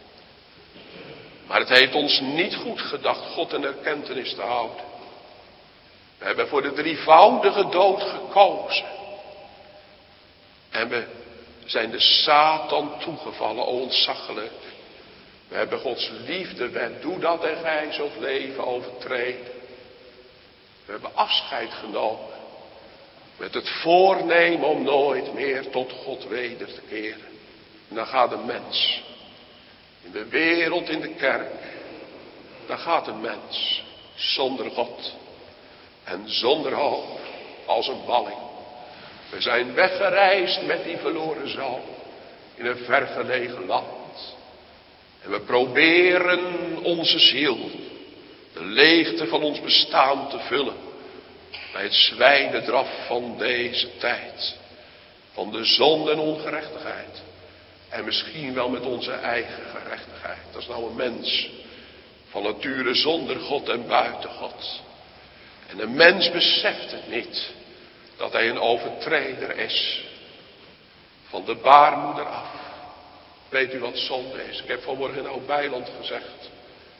Maar het heeft ons niet goed gedacht God in erkentenis te houden. We hebben voor de drievoudige dood gekozen. En we zijn de Satan toegevallen, ontzaglijk. We hebben Gods liefdewet, doe dat en gij zult leven, overtreden. We hebben afscheid genomen. Met het voornemen om nooit meer tot God weder te keren. En dan gaat een mens. In de wereld, in de kerk. Dan gaat een mens. Zonder God. En zonder hoop. Als een balling. We zijn weggereisd met die verloren zoon. In een vergelegen land. En we proberen onze ziel. De leegte van ons bestaan te vullen. Bij het zwijnendraf van deze tijd. Van de zonde en ongerechtigheid. En misschien wel met onze eigen gerechtigheid. Dat is nou een mens. Van nature zonder God en buiten God. En een mens beseft het niet. Dat hij een overtreder is. Van de baarmoeder af. Weet u wat zonde is? Ik heb vanmorgen in Oud-Beiland gezegd.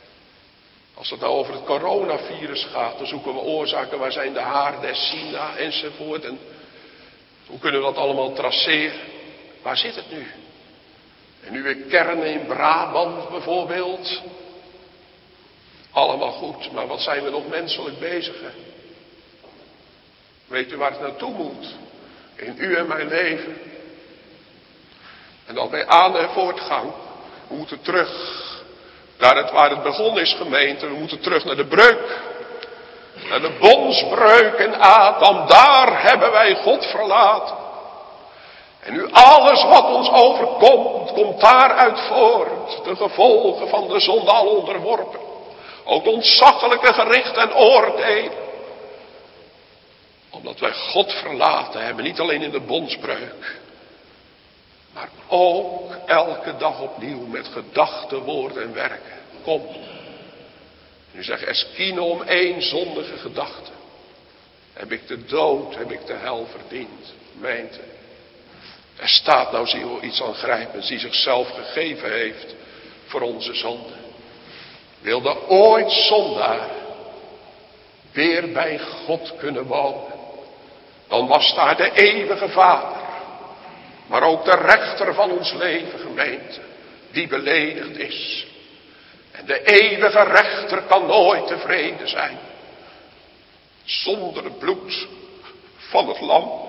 Als het nou over het coronavirus gaat, dan zoeken we oorzaken. Waar zijn de haarden, Sina enzovoort. En hoe kunnen we dat allemaal traceren? Waar zit het nu? En nu weer kernen in Brabant bijvoorbeeld. Allemaal goed, maar wat zijn we nog menselijk bezig, hè? Weet u waar het naartoe moet? In u en mijn leven. En dan bij aan- en voortgang. We moeten terug. Naar waar het begonnen is, gemeente. We moeten terug naar de breuk. Naar de bondsbreuk en Adam. Daar hebben wij God verlaten. En nu alles wat ons overkomt, komt daaruit voort. De gevolgen van de zonde al onderworpen. Ook de ontzaglijke gericht en oordelen. Omdat wij God verlaten hebben, niet alleen in de bondsbreuk. Maar ook elke dag opnieuw met gedachten, woorden en werken. Kom. Nu zegt Eskine om één zondige gedachte. Heb ik de dood, heb ik de hel verdiend. Gemeente. Er staat nou iets aangrijpends die zichzelf gegeven heeft voor onze zonde. Wilde ooit zondaar weer bij God kunnen wonen. Dan was daar de eeuwige Vader. Maar ook de rechter van ons leven, gemeente. Die beledigd is. En de eeuwige rechter kan nooit tevreden zijn. Zonder het bloed van het lam.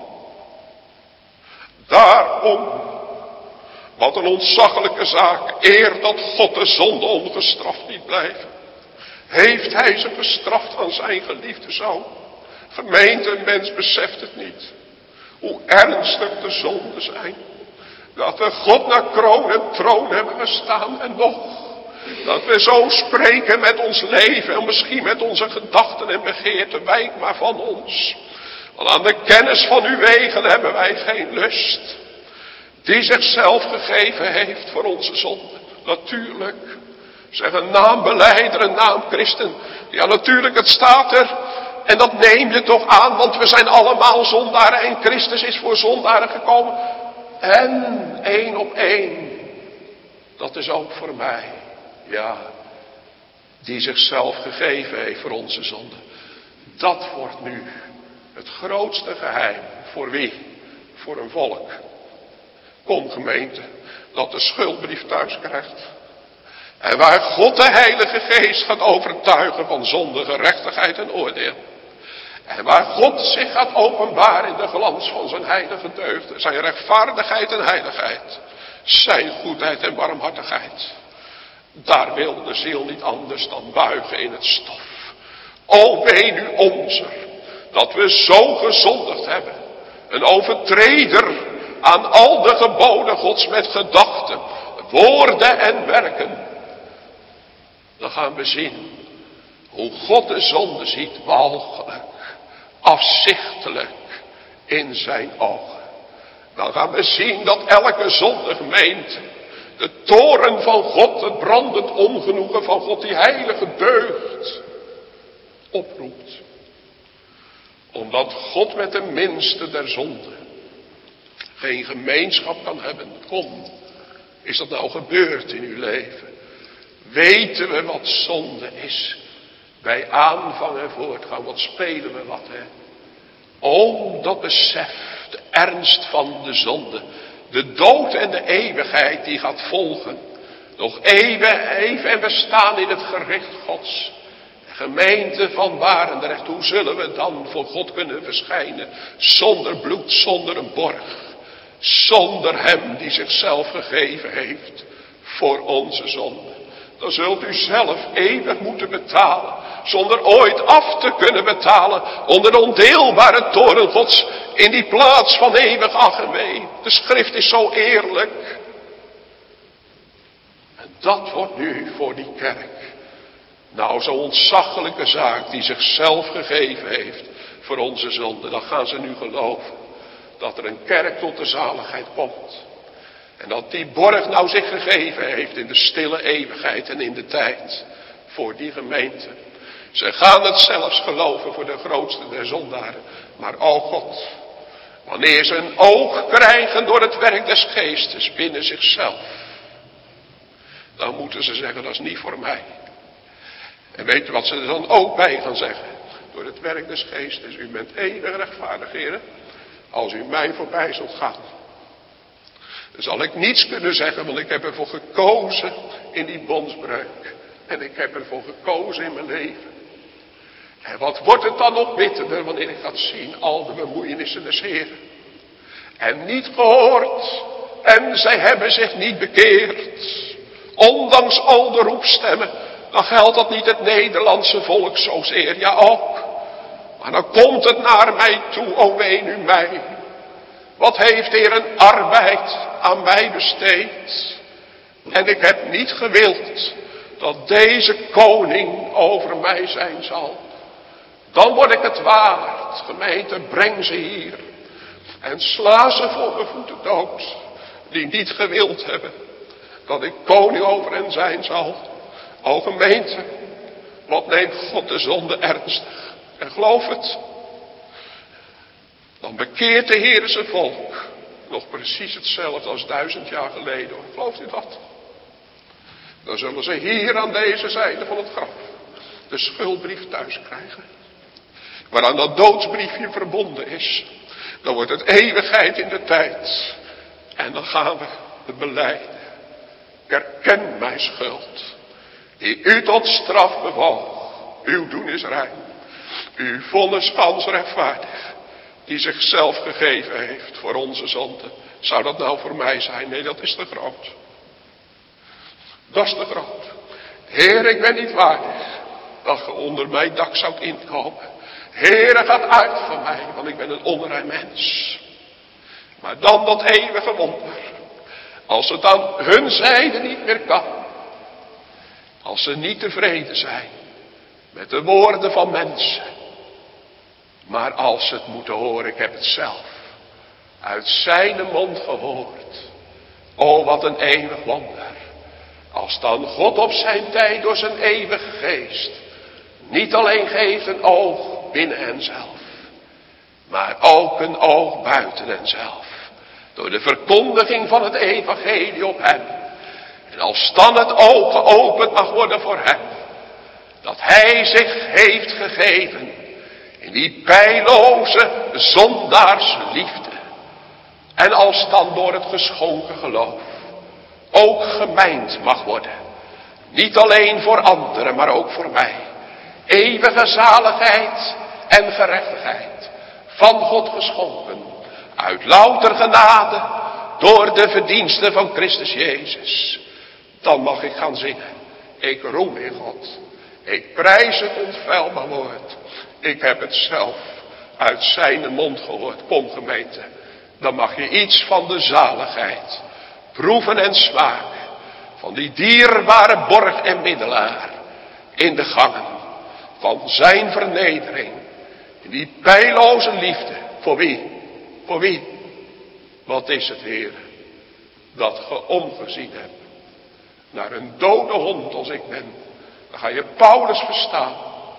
Daarom, wat een ontzaglijke zaak, eer dat God de zonde ongestraft niet blijft, heeft hij ze gestraft aan zijn geliefde zoon. Gemeente, een mens beseft het niet. Hoe ernstig de zonden zijn. Dat we God naar kroon en troon hebben gestaan en nog. Dat we zo spreken met ons leven en misschien met onze gedachten en begeerten, wijk maar van ons. Want aan de kennis van uw wegen hebben wij geen lust. Die zichzelf gegeven heeft voor onze zonde. Natuurlijk. Zeg een naambeleider, een naamchristen. Ja natuurlijk, het staat er. En dat neem je toch aan, want we zijn allemaal zondaren en Christus is voor zondaren gekomen. En één op één. Dat is ook voor mij. Ja. Die zichzelf gegeven heeft voor onze zonde. Dat wordt nu het grootste geheim. Voor wie? Voor een volk. Kom gemeente, dat de schuldbrief thuis krijgt. En waar God de Heilige Geest gaat overtuigen van zonde, gerechtigheid en oordeel. En waar God zich gaat openbaren in de glans van zijn heilige deugden. Zijn rechtvaardigheid en heiligheid. Zijn goedheid en barmhartigheid. Daar wil de ziel niet anders dan buigen in het stof. O wee nu onzer, dat we zo gezondigd hebben. Een overtreder aan al de geboden Gods met gedachten, woorden en werken. Dan gaan we zien hoe God de zonde ziet, walgelijk, afzichtelijk in zijn ogen. Dan gaan we zien dat elke zondige gemeente de toorn van God, het brandend ongenoegen van God, die heilige deugd, oproept. Omdat God met de minste der zonden geen gemeenschap kan hebben. Kom, is dat nou gebeurd in uw leven? Weten we wat zonde is? Bij aanvang en voortgang, wat spelen we wat, hè? O, dat besef, de ernst van de zonde. De dood en de eeuwigheid die gaat volgen. Nog even en we staan in het gericht Gods. De gemeente van Barendrecht, hoe zullen we dan voor God kunnen verschijnen? Zonder bloed, zonder een borg. Zonder hem die zichzelf gegeven heeft voor onze zonde. Dan zult u zelf eeuwig moeten betalen. Zonder ooit af te kunnen betalen. Onder de ondeelbare toorn Gods. In die plaats van eeuwig ach en wee. De schrift is zo eerlijk. En dat wordt nu voor die kerk. Nou, zo'n ontzaglijke zaak die zichzelf gegeven heeft voor onze zonde. Dan gaan ze nu geloven dat er een kerk tot de zaligheid komt. En dat die borg nou zich gegeven heeft in de stille eeuwigheid en in de tijd. Voor die gemeente. Ze gaan het zelfs geloven voor de grootste der zondaren. Maar o God, wanneer ze een oog krijgen door het werk des geestes binnen zichzelf. Dan moeten ze zeggen, dat is niet voor mij. En weet u wat ze er dan ook bij gaan zeggen? Door het werk des geestes, u bent eeuwig rechtvaardig, heren. Als u mij voorbij zult gaan. Dan zal ik niets kunnen zeggen, want ik heb ervoor gekozen in die bondsbreuk. En ik heb ervoor gekozen in mijn leven. En wat wordt het dan nog bitterder wanneer ik ga zien al de bemoeienissen des Heeren. En niet gehoord. En zij hebben zich niet bekeerd. Ondanks al de roepstemmen. Dan geldt dat niet het Nederlandse volk zozeer. Ja ook. Maar dan komt het naar mij toe. O wee nu mij. Wat heeft de Heer een arbeid aan mij besteed. En ik heb niet gewild dat deze koning over mij zijn zal. Dan word ik het waard. Gemeente, breng ze hier. En sla ze voor mijn voeten dood. Die niet gewild hebben dat ik koning over hen zijn zal. O gemeente, wat neemt God de zonde ernstig. En geloof het. Dan bekeert de Heer zijn volk. Nog precies hetzelfde als 1000 jaar geleden. Gelooft u dat? Dan zullen ze hier aan deze zijde van het graf de schuldbrief thuis krijgen. Waaraan dat doodsbriefje verbonden is. Dan wordt het eeuwigheid in de tijd. En dan gaan we het belijden. Ik erken mijn schuld. Die u tot straf bewoog. Uw doen is rein. Uw vonnis gans rechtvaardig. Die zichzelf gegeven heeft voor onze zonde. Zou dat nou voor mij zijn? Nee, dat is te groot. Dat is te groot. Heer, ik ben niet waardig dat ge onder mijn dak zou inkomen. Heer, gaat uit van mij, want ik ben een onrein mens. Maar dan dat eeuwige wonder. Als het aan hun zijde niet meer kan. Als ze niet tevreden zijn met de woorden van mensen. Maar als ze het moeten horen, ik heb het zelf uit zijn mond gehoord. O, wat een eeuwig wonder. Als dan God op zijn tijd door zijn eeuwige geest niet alleen geeft een oog binnen henzelf, maar ook een oog buiten henzelf. Door de verkondiging van het evangelie op hem. En als dan het oog geopend mag worden voor hem. Dat hij zich heeft gegeven in die pijloze zondaarsliefde. En als dan door het geschonken geloof ook gemijnd mag worden. Niet alleen voor anderen, maar ook voor mij. Eeuwige zaligheid en gerechtigheid. Van God geschonken. Uit louter genade. Door de verdiensten van Christus Jezus. Dan mag ik gaan zingen. Ik roem in God. Ik prijs het onfeilbaar woord. Ik heb het zelf uit zijn mond gehoord. Kom gemeente, dan mag je iets van de zaligheid proeven en smaken. Van die dierbare borg en middelaar. In de gangen van zijn vernedering. In die pijloze liefde. Voor wie? Voor wie? Wat is het, Heer, dat ge omgezien hebt naar een dode hond als ik ben. Dan ga je Paulus verstaan.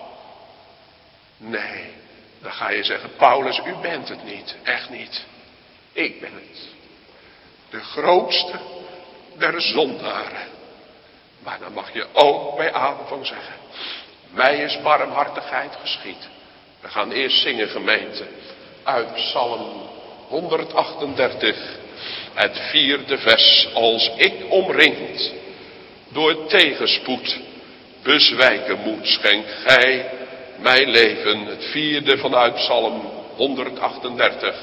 Nee, dan ga je zeggen, Paulus, u bent het niet. Echt niet. Ik ben het. De grootste der zondaren. Maar dan mag je ook bij aanvang zeggen, mij is barmhartigheid geschied. We gaan eerst zingen, gemeente, uit Psalm 138, het 4e vers. Als ik omringd door tegenspoed bezwijken moet, schenk gij mijn leven. Het 4e vanuit Psalm 138.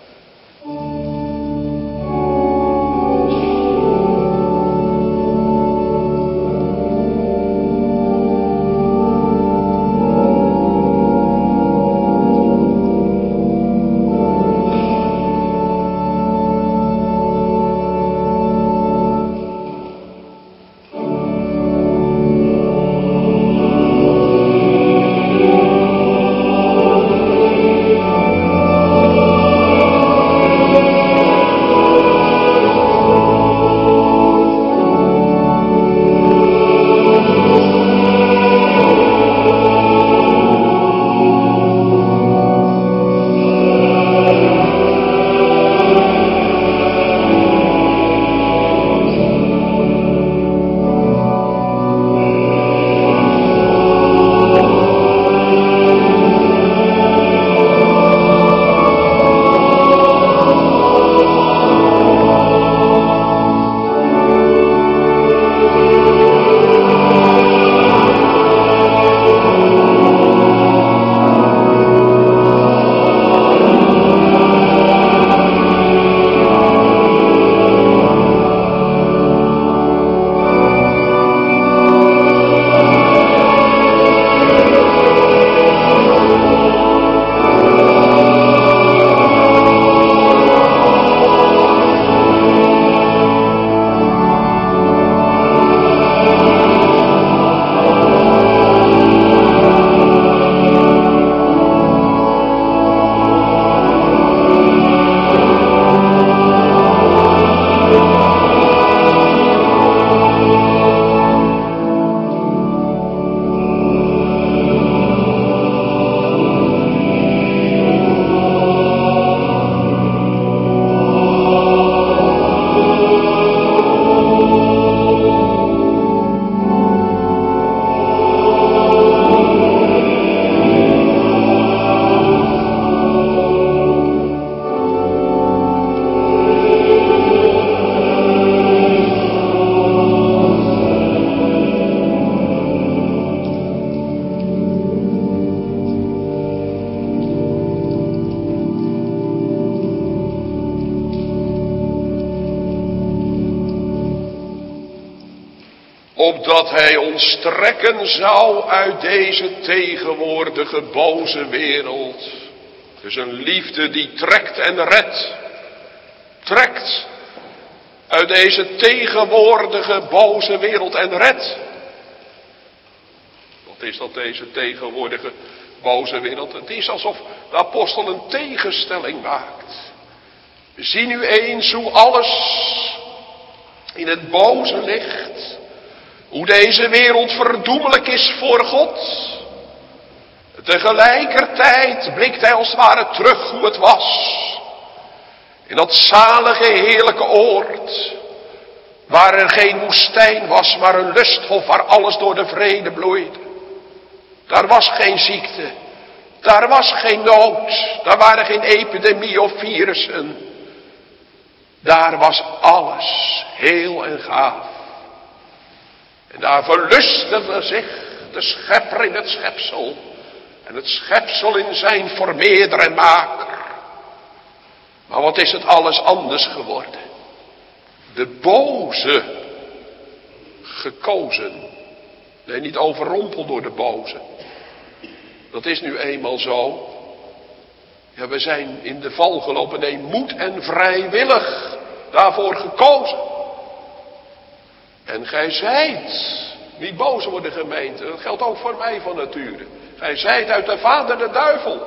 Opdat hij ons trekken zou uit deze tegenwoordige boze wereld. Dus een liefde die trekt en redt. Trekt uit deze tegenwoordige boze wereld en redt. Wat is dat, deze tegenwoordige boze wereld? Het is alsof de apostel een tegenstelling maakt. We zien nu eens hoe alles in het boze ligt. Hoe deze wereld verdoemelijk is voor God. Tegelijkertijd blikt hij als het ware terug hoe het was. In dat zalige heerlijke oord. Waar er geen woestijn was, maar een lusthof waar alles door de vrede bloeide. Daar was geen ziekte. Daar was geen nood. Daar waren geen epidemie of virussen. Daar was alles heel en gaaf. En daar verlustigde zich de schepper in het schepsel. En het schepsel in zijn vermeerder en maker. Maar wat is het alles anders geworden? De boze gekozen Nee, niet overrompeld door de boze. Dat is nu eenmaal zo. Ja, we zijn in de val gelopen. Nee, moed en vrijwillig daarvoor gekozen. En gij zijt, niet boos worden gemeente, dat geldt ook voor mij van nature. Gij zijt uit de vader de duivel.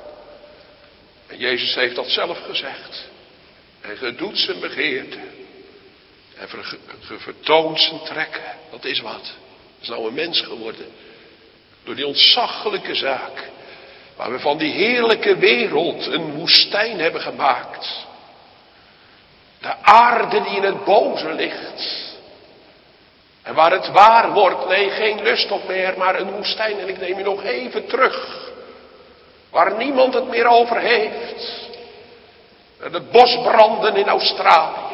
En Jezus heeft dat zelf gezegd. En ge doet zijn begeerte. En ge vertoont zijn trekken. Dat is wat. Dat is nou een mens geworden. Door die ontzaglijke zaak. Waar we van die heerlijke wereld een woestijn hebben gemaakt. De aarde die in het boze ligt. En waar het waar wordt, nee, geen lust op meer, maar een woestijn. En ik neem je nog even terug. Waar niemand het meer over heeft. De bosbranden in Australië.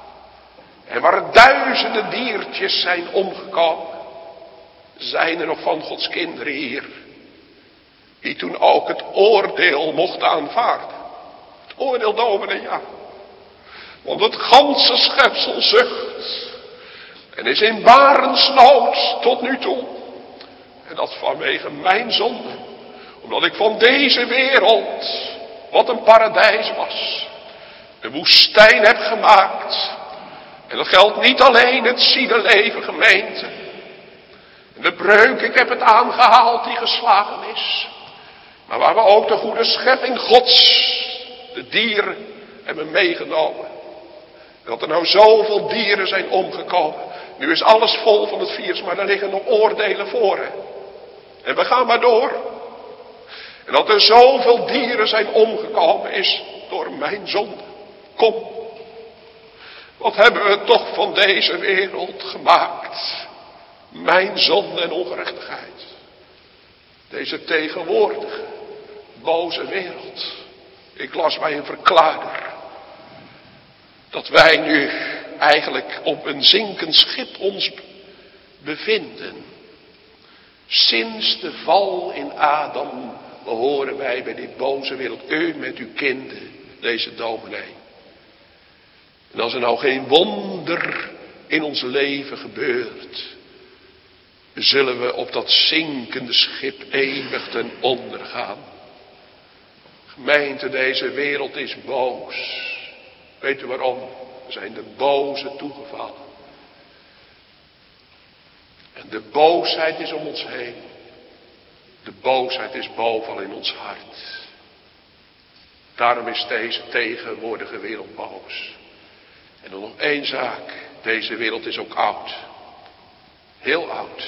En waar duizenden diertjes zijn omgekomen. Zijn er nog van Gods kinderen hier. Die toen ook het oordeel mochten aanvaarden. Het oordeel dominee, ja. Want het ganse schepsel zucht. En is in barensnood tot nu toe. En dat vanwege mijn zonde. Omdat ik van deze wereld, wat een paradijs was, een woestijn heb gemaakt. En dat geldt niet alleen het zielenleven, gemeente. En de breuk, ik heb het aangehaald die geslagen is. Maar waar we ook de goede schepping Gods, de dieren, hebben meegenomen. En dat er nou zoveel dieren zijn omgekomen. Nu is alles vol van het virus, maar er liggen nog oordelen voor. Hè? En we gaan maar door. En dat er zoveel dieren zijn omgekomen is door mijn zonde. Kom. Wat hebben we toch van deze wereld gemaakt. Mijn zonde en ongerechtigheid. Deze tegenwoordige, boze wereld. Ik las bij een verklaarder. Dat wij nu eigenlijk op een zinkend schip ons bevinden. Sinds de val in Adam behoren wij bij die boze wereld. U met uw kinderen, deze dominee. En als er nou geen wonder in ons leven gebeurt, zullen we op dat zinkende schip eeuwig ten onder gaan. Gemeente, deze wereld is boos. Weet u waarom? We zijn de boze toegevallen. En de boosheid is om ons heen. De boosheid is bovenal in ons hart. Daarom is deze tegenwoordige wereld boos. En dan nog één zaak. Deze wereld is ook oud. Heel oud.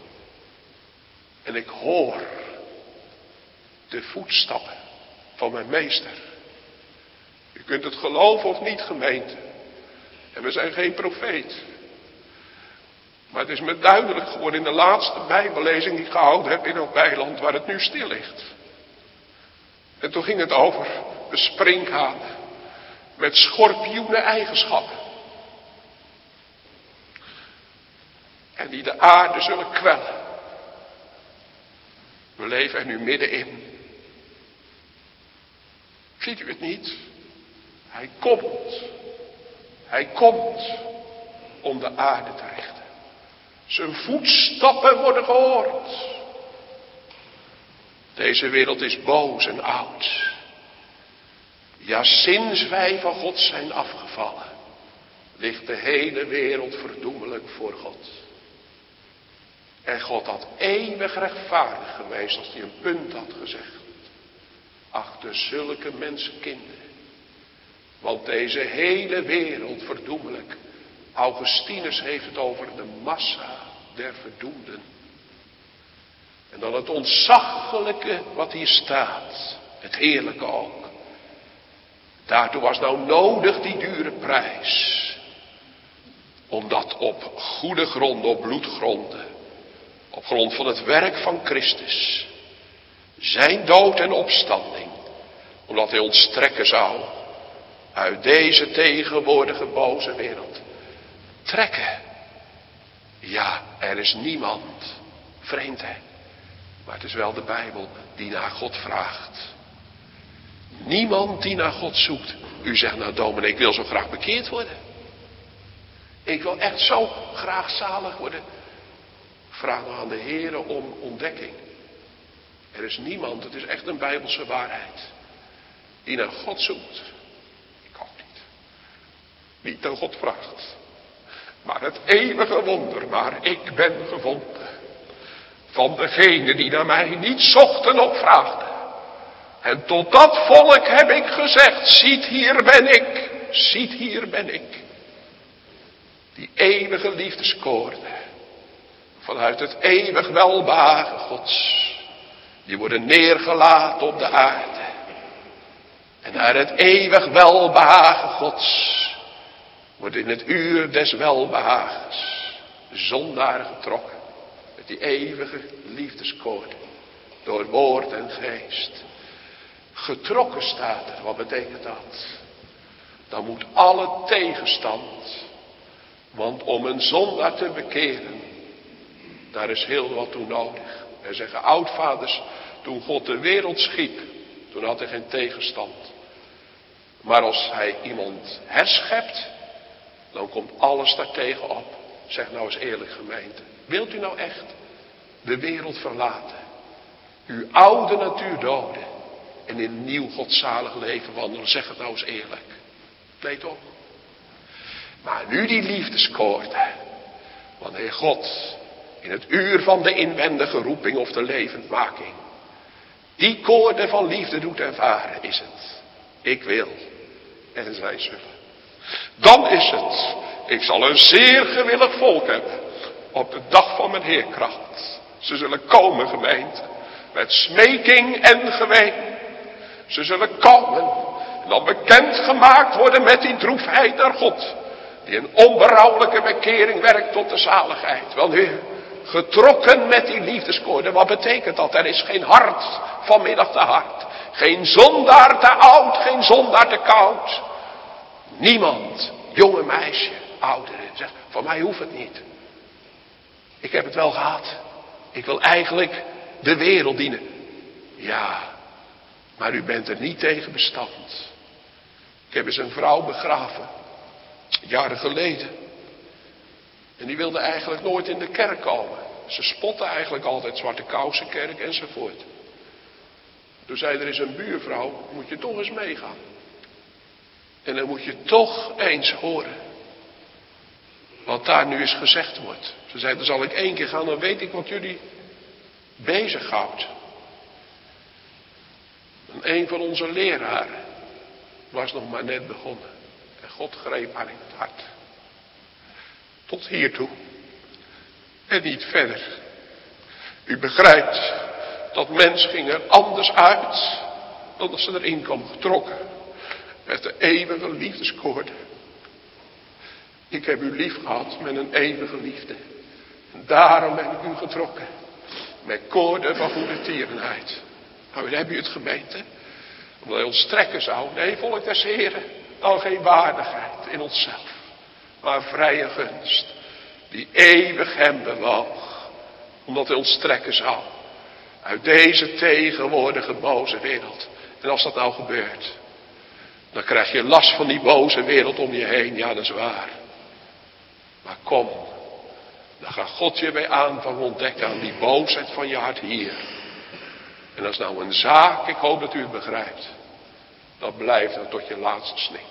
En ik hoor de voetstappen van mijn meester. U kunt het geloven of niet, gemeente. En we zijn geen profeet. Maar het is me duidelijk geworden in de laatste bijbellezing die ik gehouden heb in het weiland waar het nu stil ligt. En toen ging het over de sprinkhaan met schorpioenen eigenschappen. En die de aarde zullen kwellen. We leven er nu middenin. Ziet u het niet? Hij komt. Hij komt om de aarde te richten. Zijn voetstappen worden gehoord. Deze wereld is boos en oud. Ja, sinds wij van God zijn afgevallen, ligt de hele wereld verdoemelijk voor God. En God had eeuwig rechtvaardig geweest als hij een punt had gezegd. Achter zulke mensenkinderen. Want deze hele wereld verdoemelijk. Augustinus heeft het over de massa der verdoemden. En dan het ontzaglijke wat hier staat. Het heerlijke ook. Daartoe was nou nodig die dure prijs. Omdat op goede gronden, op bloedgronden. Op grond van het werk van Christus. Zijn dood en opstanding. Omdat hij ons trekken zou. Uit deze tegenwoordige boze wereld. Trekken. Ja, er is niemand. Vreemd hè. Maar het is wel de Bijbel die naar God vraagt. Niemand die naar God zoekt. U zegt nou dominee, ik wil zo graag bekeerd worden. Ik wil echt zo graag zalig worden. Vraag nou aan de Heere om ontdekking. Er is niemand, het is echt een Bijbelse waarheid, die naar God zoekt. Ik ook niet. Niet aan God vraagt. Maar het eeuwige wonder, maar ik ben gevonden. Van degene die naar mij niet zochten of vraagden. En tot dat volk heb ik gezegd, ziet hier ben ik, ziet hier ben ik. Die eeuwige liefdeskoorde, vanuit het eeuwig welbehagen Gods, die worden neergelaten op de aarde. En naar het eeuwig welbehagen Gods wordt in het uur des welbehagens de zondaar getrokken. Met die eeuwige liefdeskoorde, door woord en geest. Getrokken staat er, wat betekent dat? Dan moet alle tegenstand, want om een zondaar te bekeren, daar is heel wat toe nodig. Er zeggen oudvaders, toen God de wereld schiep, toen had hij geen tegenstand. Maar als hij iemand herschept, dan komt alles daartegen op. Zeg nou eens eerlijk gemeente, wilt u nou echt de wereld verlaten? Uw oude natuur doden en in een nieuw godzalig leven wandelen? Zeg het nou eens eerlijk. Nee toch? Maar nu die liefdeskoorde, wanneer God in het uur van de inwendige roeping of de levendmaking die koorde van liefde doet ervaren, is het: ik wil en zij zullen. Dan is het: ik zal een zeer gewillig volk hebben op de dag van mijn Heerkracht. Ze zullen komen, gemeente, met smeking en geween. Ze zullen komen en dan bekend gemaakt worden met die droefheid naar God, die een onberouwelijke bekering werkt tot de zaligheid. Wel nu, getrokken met die liefdeskoorde, wat betekent dat? Er is geen hart vanmiddag te hard. Geen zondaar te oud, geen zondaar te koud. Niemand, jonge meisje, ouderen, zegt, van mij hoeft het niet. Ik heb het wel gehad. Ik wil eigenlijk de wereld dienen. Ja, maar u bent er niet tegen bestand. Ik heb eens een vrouw begraven, jaren geleden. En die wilde eigenlijk nooit in de kerk komen. Ze spotte eigenlijk altijd Zwarte Kousenkerk enzovoort. Toen zei er eens een buurvrouw, moet je toch eens meegaan. En dan moet je toch eens horen wat daar nu eens gezegd wordt. Ze zei, dan zal ik 1 keer gaan, dan weet ik wat jullie bezighoudt. En een van onze leraren was nog maar net begonnen. En God greep haar in het hart. Tot hiertoe. En niet verder. U begrijpt, dat mens ging er anders uit dan als ze erin kwam getrokken. Met de eeuwige liefdeskoorde. Ik heb u lief gehad met een eeuwige liefde. En daarom ben ik u getrokken. Met koorden van goede tierenheid. Nou, heb u het gemeente? Omdat hij ons trekken zou. Nee, volk des Heren. Dan geen waardigheid in onszelf. Maar vrije gunst. Die eeuwig hem bewoog. Omdat hij ons trekken zou. Uit deze tegenwoordige boze wereld. En als dat nou gebeurt. Dan krijg je last van die boze wereld om je heen. Ja, dat is waar. Maar kom. Dan gaat God je bij aanvang ontdekken aan die boosheid van je hart hier. En dat is nou een zaak, ik hoop dat u het begrijpt. Dat blijft dan tot je laatste snik.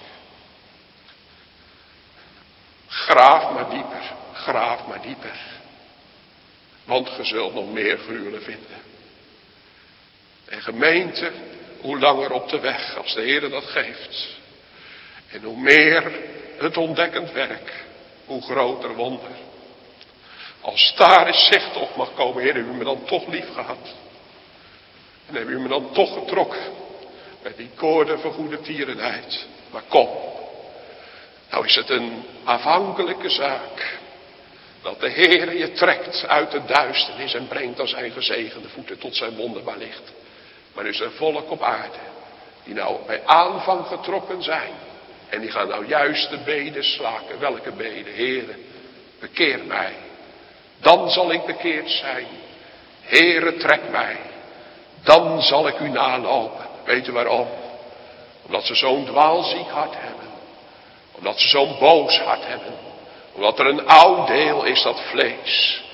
Graaf maar dieper, graaf maar dieper. Want ge zult nog meer gruwelen vinden. En gemeente, hoe langer op de weg als de Heer dat geeft. En hoe meer het ontdekkend werk, hoe groter wonder. Als daar eens zicht op mag komen, Heer, heb u me dan toch lief gehad. En heb u me dan toch getrokken met die koorden van goede tierenheid. Maar kom, nou is het een afhankelijke zaak. Dat de Heer je trekt uit de duisternis en brengt aan zijn gezegende voeten tot zijn wonderbaar licht. Maar er is een volk op aarde die nou bij aanvang getrokken zijn. En die gaan nou juist de beden slaken. Welke beden? Heere, bekeer mij. Dan zal ik bekeerd zijn. Heere, trek mij. Dan zal ik u nalopen. Weet u waarom? Omdat ze zo'n dwaalziek hart hebben. Omdat ze zo'n boos hart hebben. Omdat er een oud deel is, dat vlees.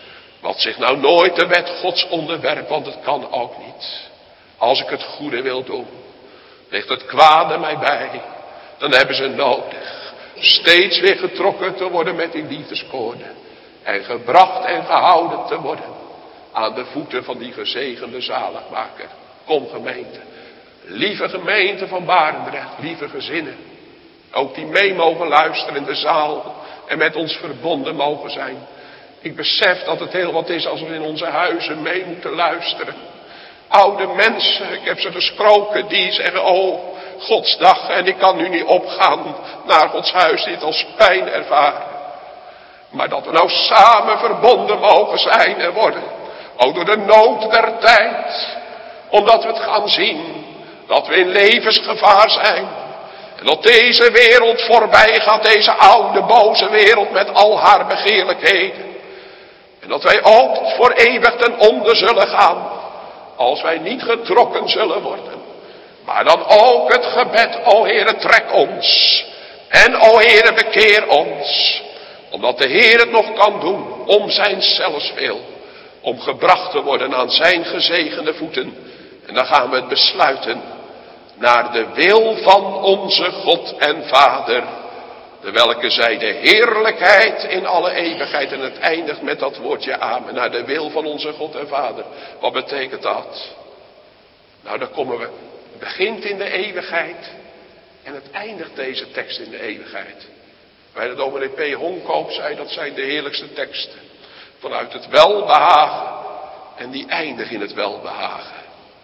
Wat zich nou nooit de wet Gods onderwerpt, want het kan ook niet. Als ik het goede wil doen, ligt het kwade mij bij. Dan hebben ze nodig steeds weer getrokken te worden met die liefdeskoorden. En gebracht en gehouden te worden aan de voeten van die gezegende zaligmaker. Kom gemeente, lieve gemeente van Barendrecht, lieve gezinnen. Ook die mee mogen luisteren in de zaal en met ons verbonden mogen zijn. Ik besef dat het heel wat is als we in onze huizen mee moeten luisteren. Oude mensen, ik heb ze gesproken, die zeggen, oh, Godsdag, en ik kan nu niet opgaan naar Gods huis, dit als pijn ervaren. Maar dat we nou samen verbonden mogen zijn en worden. Ook door de nood der tijd. Omdat we het gaan zien, dat we in levensgevaar zijn. En dat deze wereld voorbij gaat, deze oude boze wereld met al haar begeerlijkheden. En dat wij ook voor eeuwig ten onder zullen gaan, als wij niet getrokken zullen worden. Maar dan ook het gebed, o Heere, trek ons. En o Heere, bekeer ons. Omdat de Heer het nog kan doen, om zijn zelfs wil. Om gebracht te worden aan zijn gezegende voeten. En dan gaan we het besluiten. Naar de wil van onze God en Vader. De welke zij de heerlijkheid in alle eeuwigheid. En het eindigt met dat woordje amen. Naar de wil van onze God en Vader. Wat betekent dat? Nou, dan komen we. Het begint in de eeuwigheid. En het eindigt deze tekst in de eeuwigheid. Bij de dominee P. Honkoop zei, dat zijn de heerlijkste teksten. Vanuit het welbehagen. En die eindigen in het welbehagen.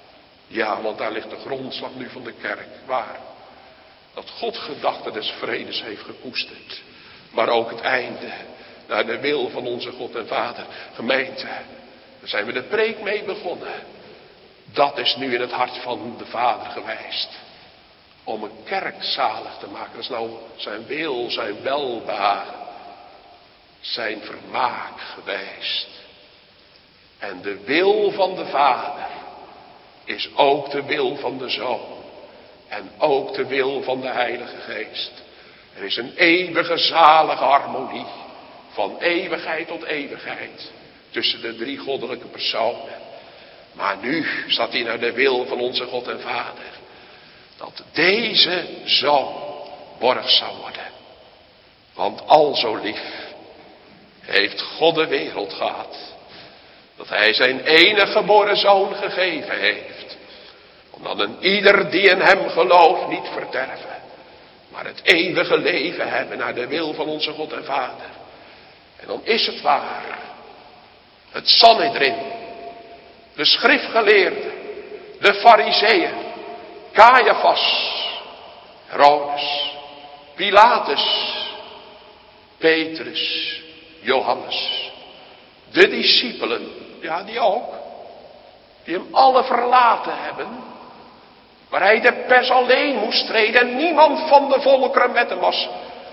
Ja, want daar ligt de grondslag nu van de kerk. Waar? Dat God gedachten des vredes heeft gekoesterd. Maar ook het einde. Naar de wil van onze God en Vader. Gemeente. Daar zijn we de preek mee begonnen. Dat is nu in het hart van de Vader geweest. Om een kerk zalig te maken. Dat is nou zijn wil, zijn welbehagen. Zijn vermaak geweest. En de wil van de Vader is ook de wil van de Zoon. En ook de wil van de Heilige Geest. Er is een eeuwige zalige harmonie. Van eeuwigheid tot eeuwigheid. Tussen de drie goddelijke personen. Maar nu staat hij naar de wil van onze God en Vader. Dat deze Zoon borg zou worden. Want al zo lief heeft God de wereld gehad. Dat hij zijn enige geboren Zoon gegeven heeft. Omdat een ieder die in hem gelooft niet verderven. Maar het eeuwige leven hebben naar de wil van onze God en Vader. En dan is het waar. Het Sanhedrin. De schriftgeleerden. De Farizeeën. Caiaphas. Herodes. Pilatus. Petrus. Johannes. De discipelen. Ja, die ook. Die hem alle verlaten hebben. Waar hij de pers alleen moest treden en niemand van de volkeren met hem was.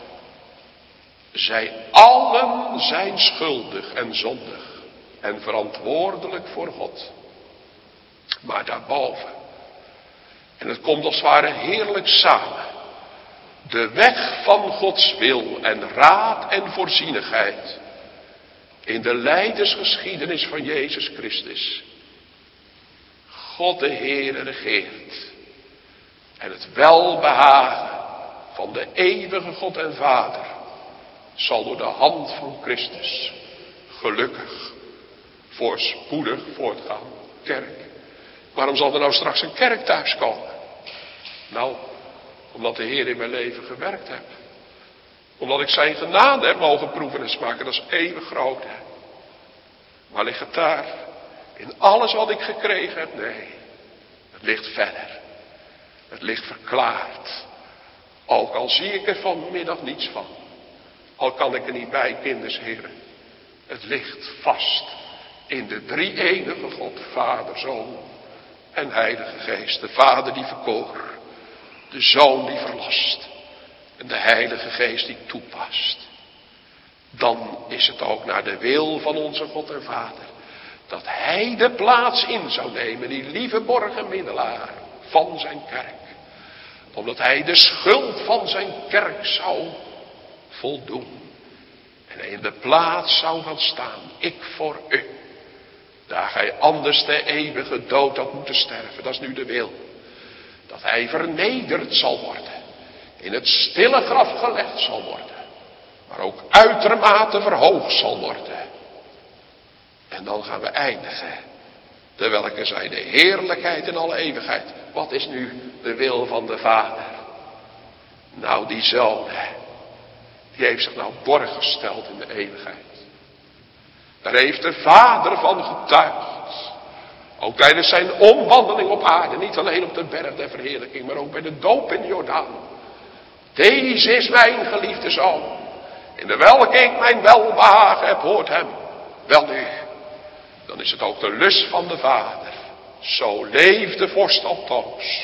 Zij allen zijn schuldig en zondig. En verantwoordelijk voor God. Maar daarboven. En het komt als het ware heerlijk samen. De weg van Gods wil en raad en voorzienigheid. In de lijdensgeschiedenis van Jezus Christus. God de Heer regeert. En het welbehagen van de eeuwige God en Vader zal door de hand van Christus gelukkig voorspoedig voortgaan. Kerk. Waarom zal er nou straks een kerk thuiskomen? Nou, omdat de Heer in mijn leven gewerkt heeft. Omdat ik zijn genade heb mogen proeven en smaken. Dat is eeuwig groot. Hè? Maar ligt het daar? In alles wat ik gekregen heb? Nee. Het ligt verder. Het ligt verklaard. Ook al zie ik er vanmiddag niets van. Al kan ik er niet bij, kinders, heren. Het ligt vast in de drie-enige God, Vader, Zoon en Heilige Geest. De Vader die verkoor. De Zoon die verlost. En de Heilige Geest die toepast. Dan is het ook naar de wil van onze God en Vader. Dat Hij de plaats in zou nemen. Die lieve borgenmiddelaar van zijn kerk. Omdat Hij de schuld van zijn kerk zou voldoen. En in de plaats zou gaan staan. Ik voor u. daar gij anders de eeuwige dood had moeten sterven. Dat is nu de wil. Dat hij vernederd zal worden. In het stille graf gelegd zal worden. Maar ook uitermate verhoogd zal worden. En dan gaan we eindigen. De welke zij de heerlijkheid in alle eeuwigheid. Wat is nu de wil van de Vader? Nou, die Zoon, die heeft zich nou borg gesteld in de eeuwigheid. Daar heeft de Vader van getuigd. Ook tijdens zijn omwandeling op aarde. Niet alleen op de berg der verheerlijking, maar ook bij de doop in de Jordaan. Deze is mijn geliefde Zoon. In de welke ik mijn welbehagen heb, hoort hem. Wel nu, dan is het ook de lust van de Vader. Zo leeft de vorst altoos.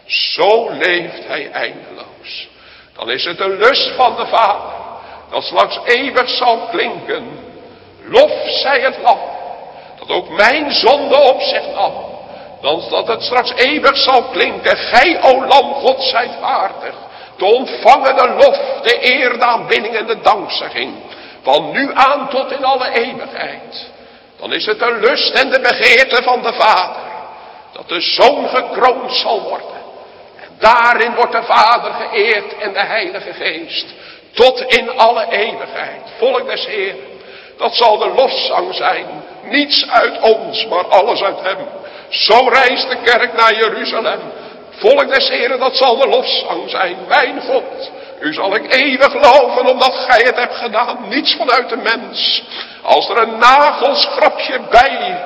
Zo leeft hij eindeloos. Dan is het de lust van de Vader. Dat straks eeuwig zal klinken. Lof zij het lam. Dat ook mijn zonde op zich nam. Dan dat het straks eeuwig zal klinken. Gij, o lam, God zijt waardig. Te ontvangen de lof, de eer, de aanbidding en de dankzegging. Van nu aan tot in alle eeuwigheid. Dan is het de lust en de begeerte van de Vader. Dat de Zoon gekroond zal worden. En daarin wordt de Vader geëerd en de Heilige Geest. Tot in alle eeuwigheid. Volk des Heeren. Dat zal de lofzang zijn. Niets uit ons, maar alles uit hem. Zo reist de kerk naar Jeruzalem. Volk des Heeren, dat zal de lofzang zijn. Mijn God, u zal ik eeuwig loven omdat gij het hebt gedaan. Niets vanuit de mens. Als er een nagelschrapje bij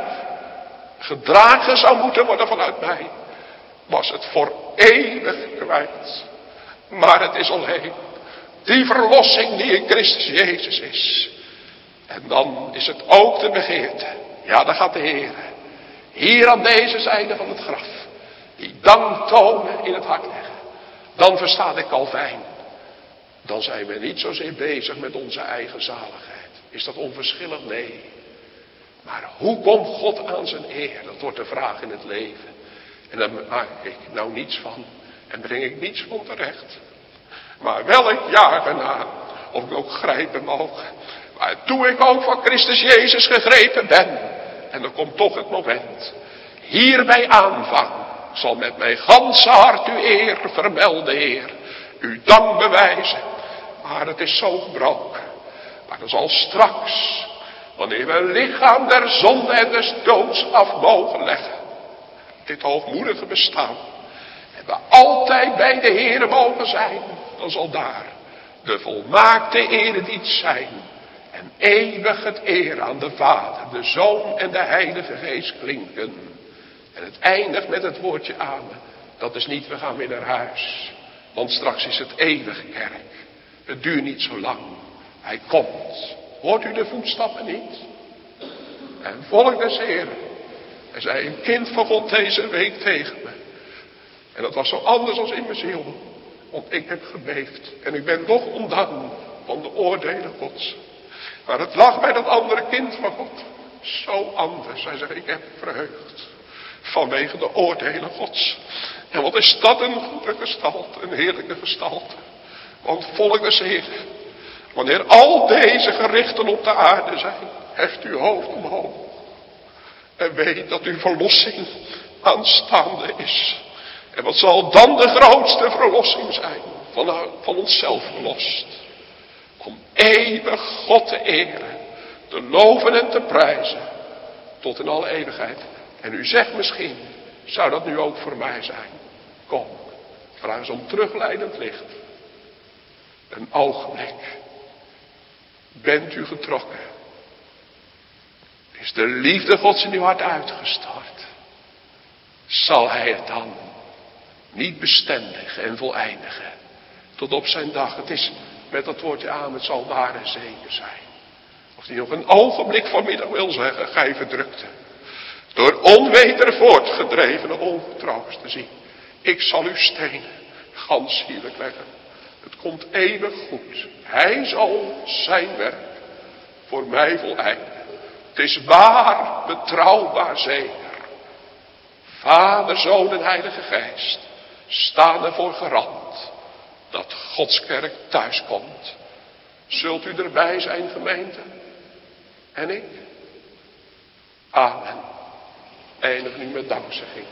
gedragen zou moeten worden vanuit mij, was het voor eeuwig kwijt. Maar het is alleen die verlossing die in Christus Jezus is. En dan is het ook de begeerte. Ja, daar gaat de Heer. Hier aan deze zijde van het graf. Die dank tonen in het hart leggen. Dan versta de Calvijn. Dan zijn we niet zozeer bezig met onze eigen zaligheid. Is dat onverschillig? Nee. Maar hoe komt God aan zijn eer? Dat wordt de vraag in het leven. En daar maak ik nou niets van. En breng ik niets van terecht. Maar wel ik jagen na. Of ik ook grijpen mogen. Maar toen ik ook van Christus Jezus gegrepen ben. En dan komt toch het moment. Hierbij aanvang. Zal met mijn ganse hart uw eer vermelden, Heer. Uw dank bewijzen. Maar het is zo gebroken. Maar dat zal straks, wanneer we het lichaam der zonde en des doods af mogen leggen. Dit hoogmoedige bestaan. En we altijd bij de Heere mogen zijn. Dan zal daar de volmaakte eredienst zijn. En eeuwig het eer aan de Vader, de Zoon en de Heilige Geest klinken. En het eindigt met het woordje amen. Dat is niet, we gaan weer naar huis. Want straks is het eeuwige kerk. Het duurt niet zo lang. Hij komt. Hoort u de voetstappen niet? En volk des Heren. Er zei een kind van God deze week tegen me. En dat was zo anders als in mijn ziel. Want ik heb gebeefd. En ik ben nog ontdaan van de oordelen Gods. Maar het lag bij dat andere kind van God zo anders. Hij zegt, ik heb verheugd. Vanwege de oordelen Gods. En wat is dat een goede gestalte. Een heerlijke gestalte. Want volk des Heren. Wanneer al deze gerichten op de aarde zijn. Heft uw hoofd omhoog. En weet dat uw verlossing aanstaande is. En wat zal dan de grootste verlossing zijn? Van onszelf verlost. Om eeuwig God te eren. Te loven en te prijzen. Tot in alle eeuwigheid. En u zegt misschien. Zou dat nu ook voor mij zijn? Kom. Vraag eens om terugleidend licht. Een ogenblik. Bent u getrokken? Is de liefde Gods in uw hart uitgestort? Zal hij het dan niet bestendigen en voleindigen? Tot op zijn dag. Het is met dat woordje aan, het zal waar en zeker zijn. Of hij nog een ogenblik vanmiddag wil zeggen, gij verdrukte. Door onweder voortgedrevene ongetroost te zien. Ik zal u stenen, gans sierlijk leggen. Het komt eeuwig goed. Hij zal zijn werk voor mij voleinden. Het is waar, betrouwbaar, zeker. Vader, Zoon en Heilige Geest staan ervoor garant dat Gods kerk thuis komt. Zult u erbij zijn, gemeente? En ik? Amen. Eindig nu met dankzegging.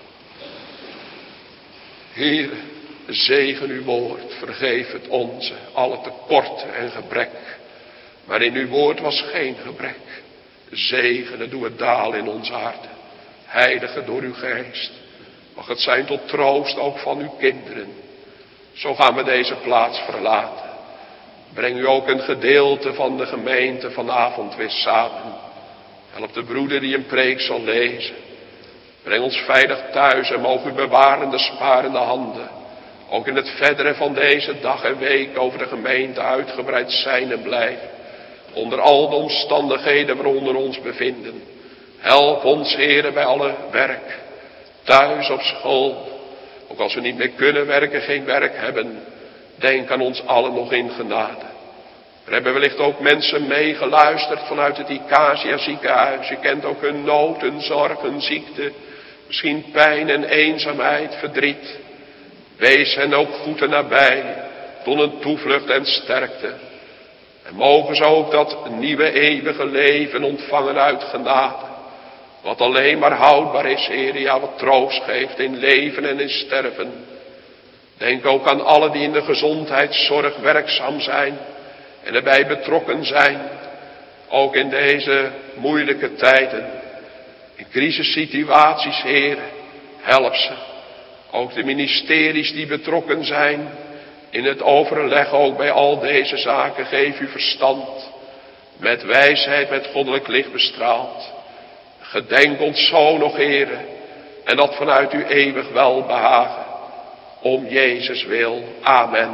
Heere, zegen uw woord, vergeef het onze, alle tekorten en gebrek. Maar in uw woord was geen gebrek. Zegenen, doe het dalen in onze harten. Heilige door uw geest. Mag het zijn tot troost ook van uw kinderen. Zo gaan we deze plaats verlaten. Breng u ook een gedeelte van de gemeente vanavond weer samen. Help de broeder die een preek zal lezen. Breng ons veilig thuis en mogen u bewarende, sparende handen. Ook in het verdere van deze dag en week over de gemeente uitgebreid zijn en blijven. Onder al de omstandigheden waaronder ons bevinden. Help ons, Heere, bij alle werk. Thuis, op school. Ook als we niet meer kunnen werken, geen werk hebben. Denk aan ons allen nog in genade. Er hebben wellicht ook mensen meegeluisterd vanuit het Icacia ziekenhuis. Je kent ook hun nood, hun zorg, hun ziekte. Misschien pijn en eenzaamheid, verdriet. Wees hen ook goed en nabij. Tot een toevlucht en sterkte. En mogen ze ook dat nieuwe eeuwige leven ontvangen uit genade. Wat alleen maar houdbaar is, Heer, ja, wat troost geeft in leven en in sterven. Denk ook aan allen die in de gezondheidszorg werkzaam zijn en erbij betrokken zijn. Ook in deze moeilijke tijden. In crisissituaties, Heer, help ze. Ook de ministeries die betrokken zijn in het overleg ook bij al deze zaken. Geef u verstand, met wijsheid, met goddelijk licht bestraald. Gedenk ons zo nog, Heere, en dat vanuit uw eeuwig welbehagen. Om Jezus wil. Amen.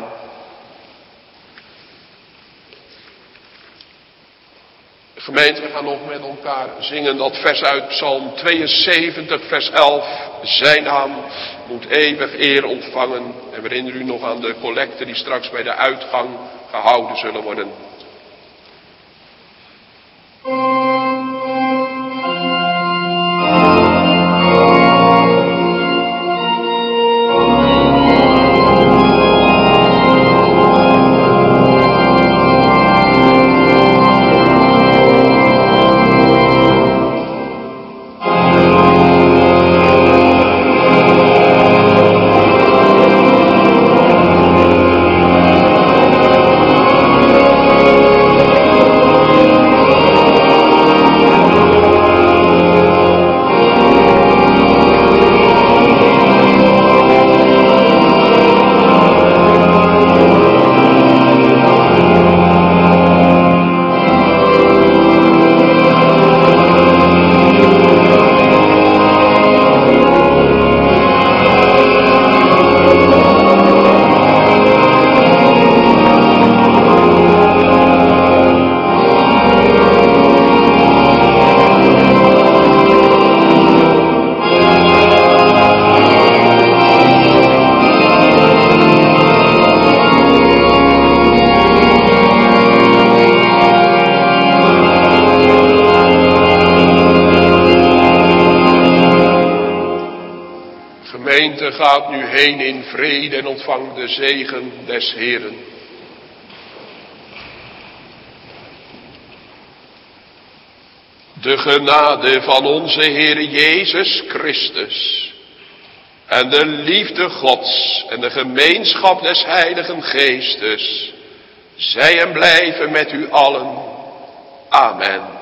Gemeente, we gaan nog met elkaar zingen dat vers uit Psalm 72, vers 11. Zijn naam moet eeuwig eer ontvangen. En we herinneren u nog aan de collecte die straks bij de uitgang gehouden zullen worden. Gaat nu heen in vrede en ontvang de zegen des Heeren. De genade van onze Heere Jezus Christus en de liefde Gods en de gemeenschap des Heiligen Geestes zij en blijven met u allen. Amen.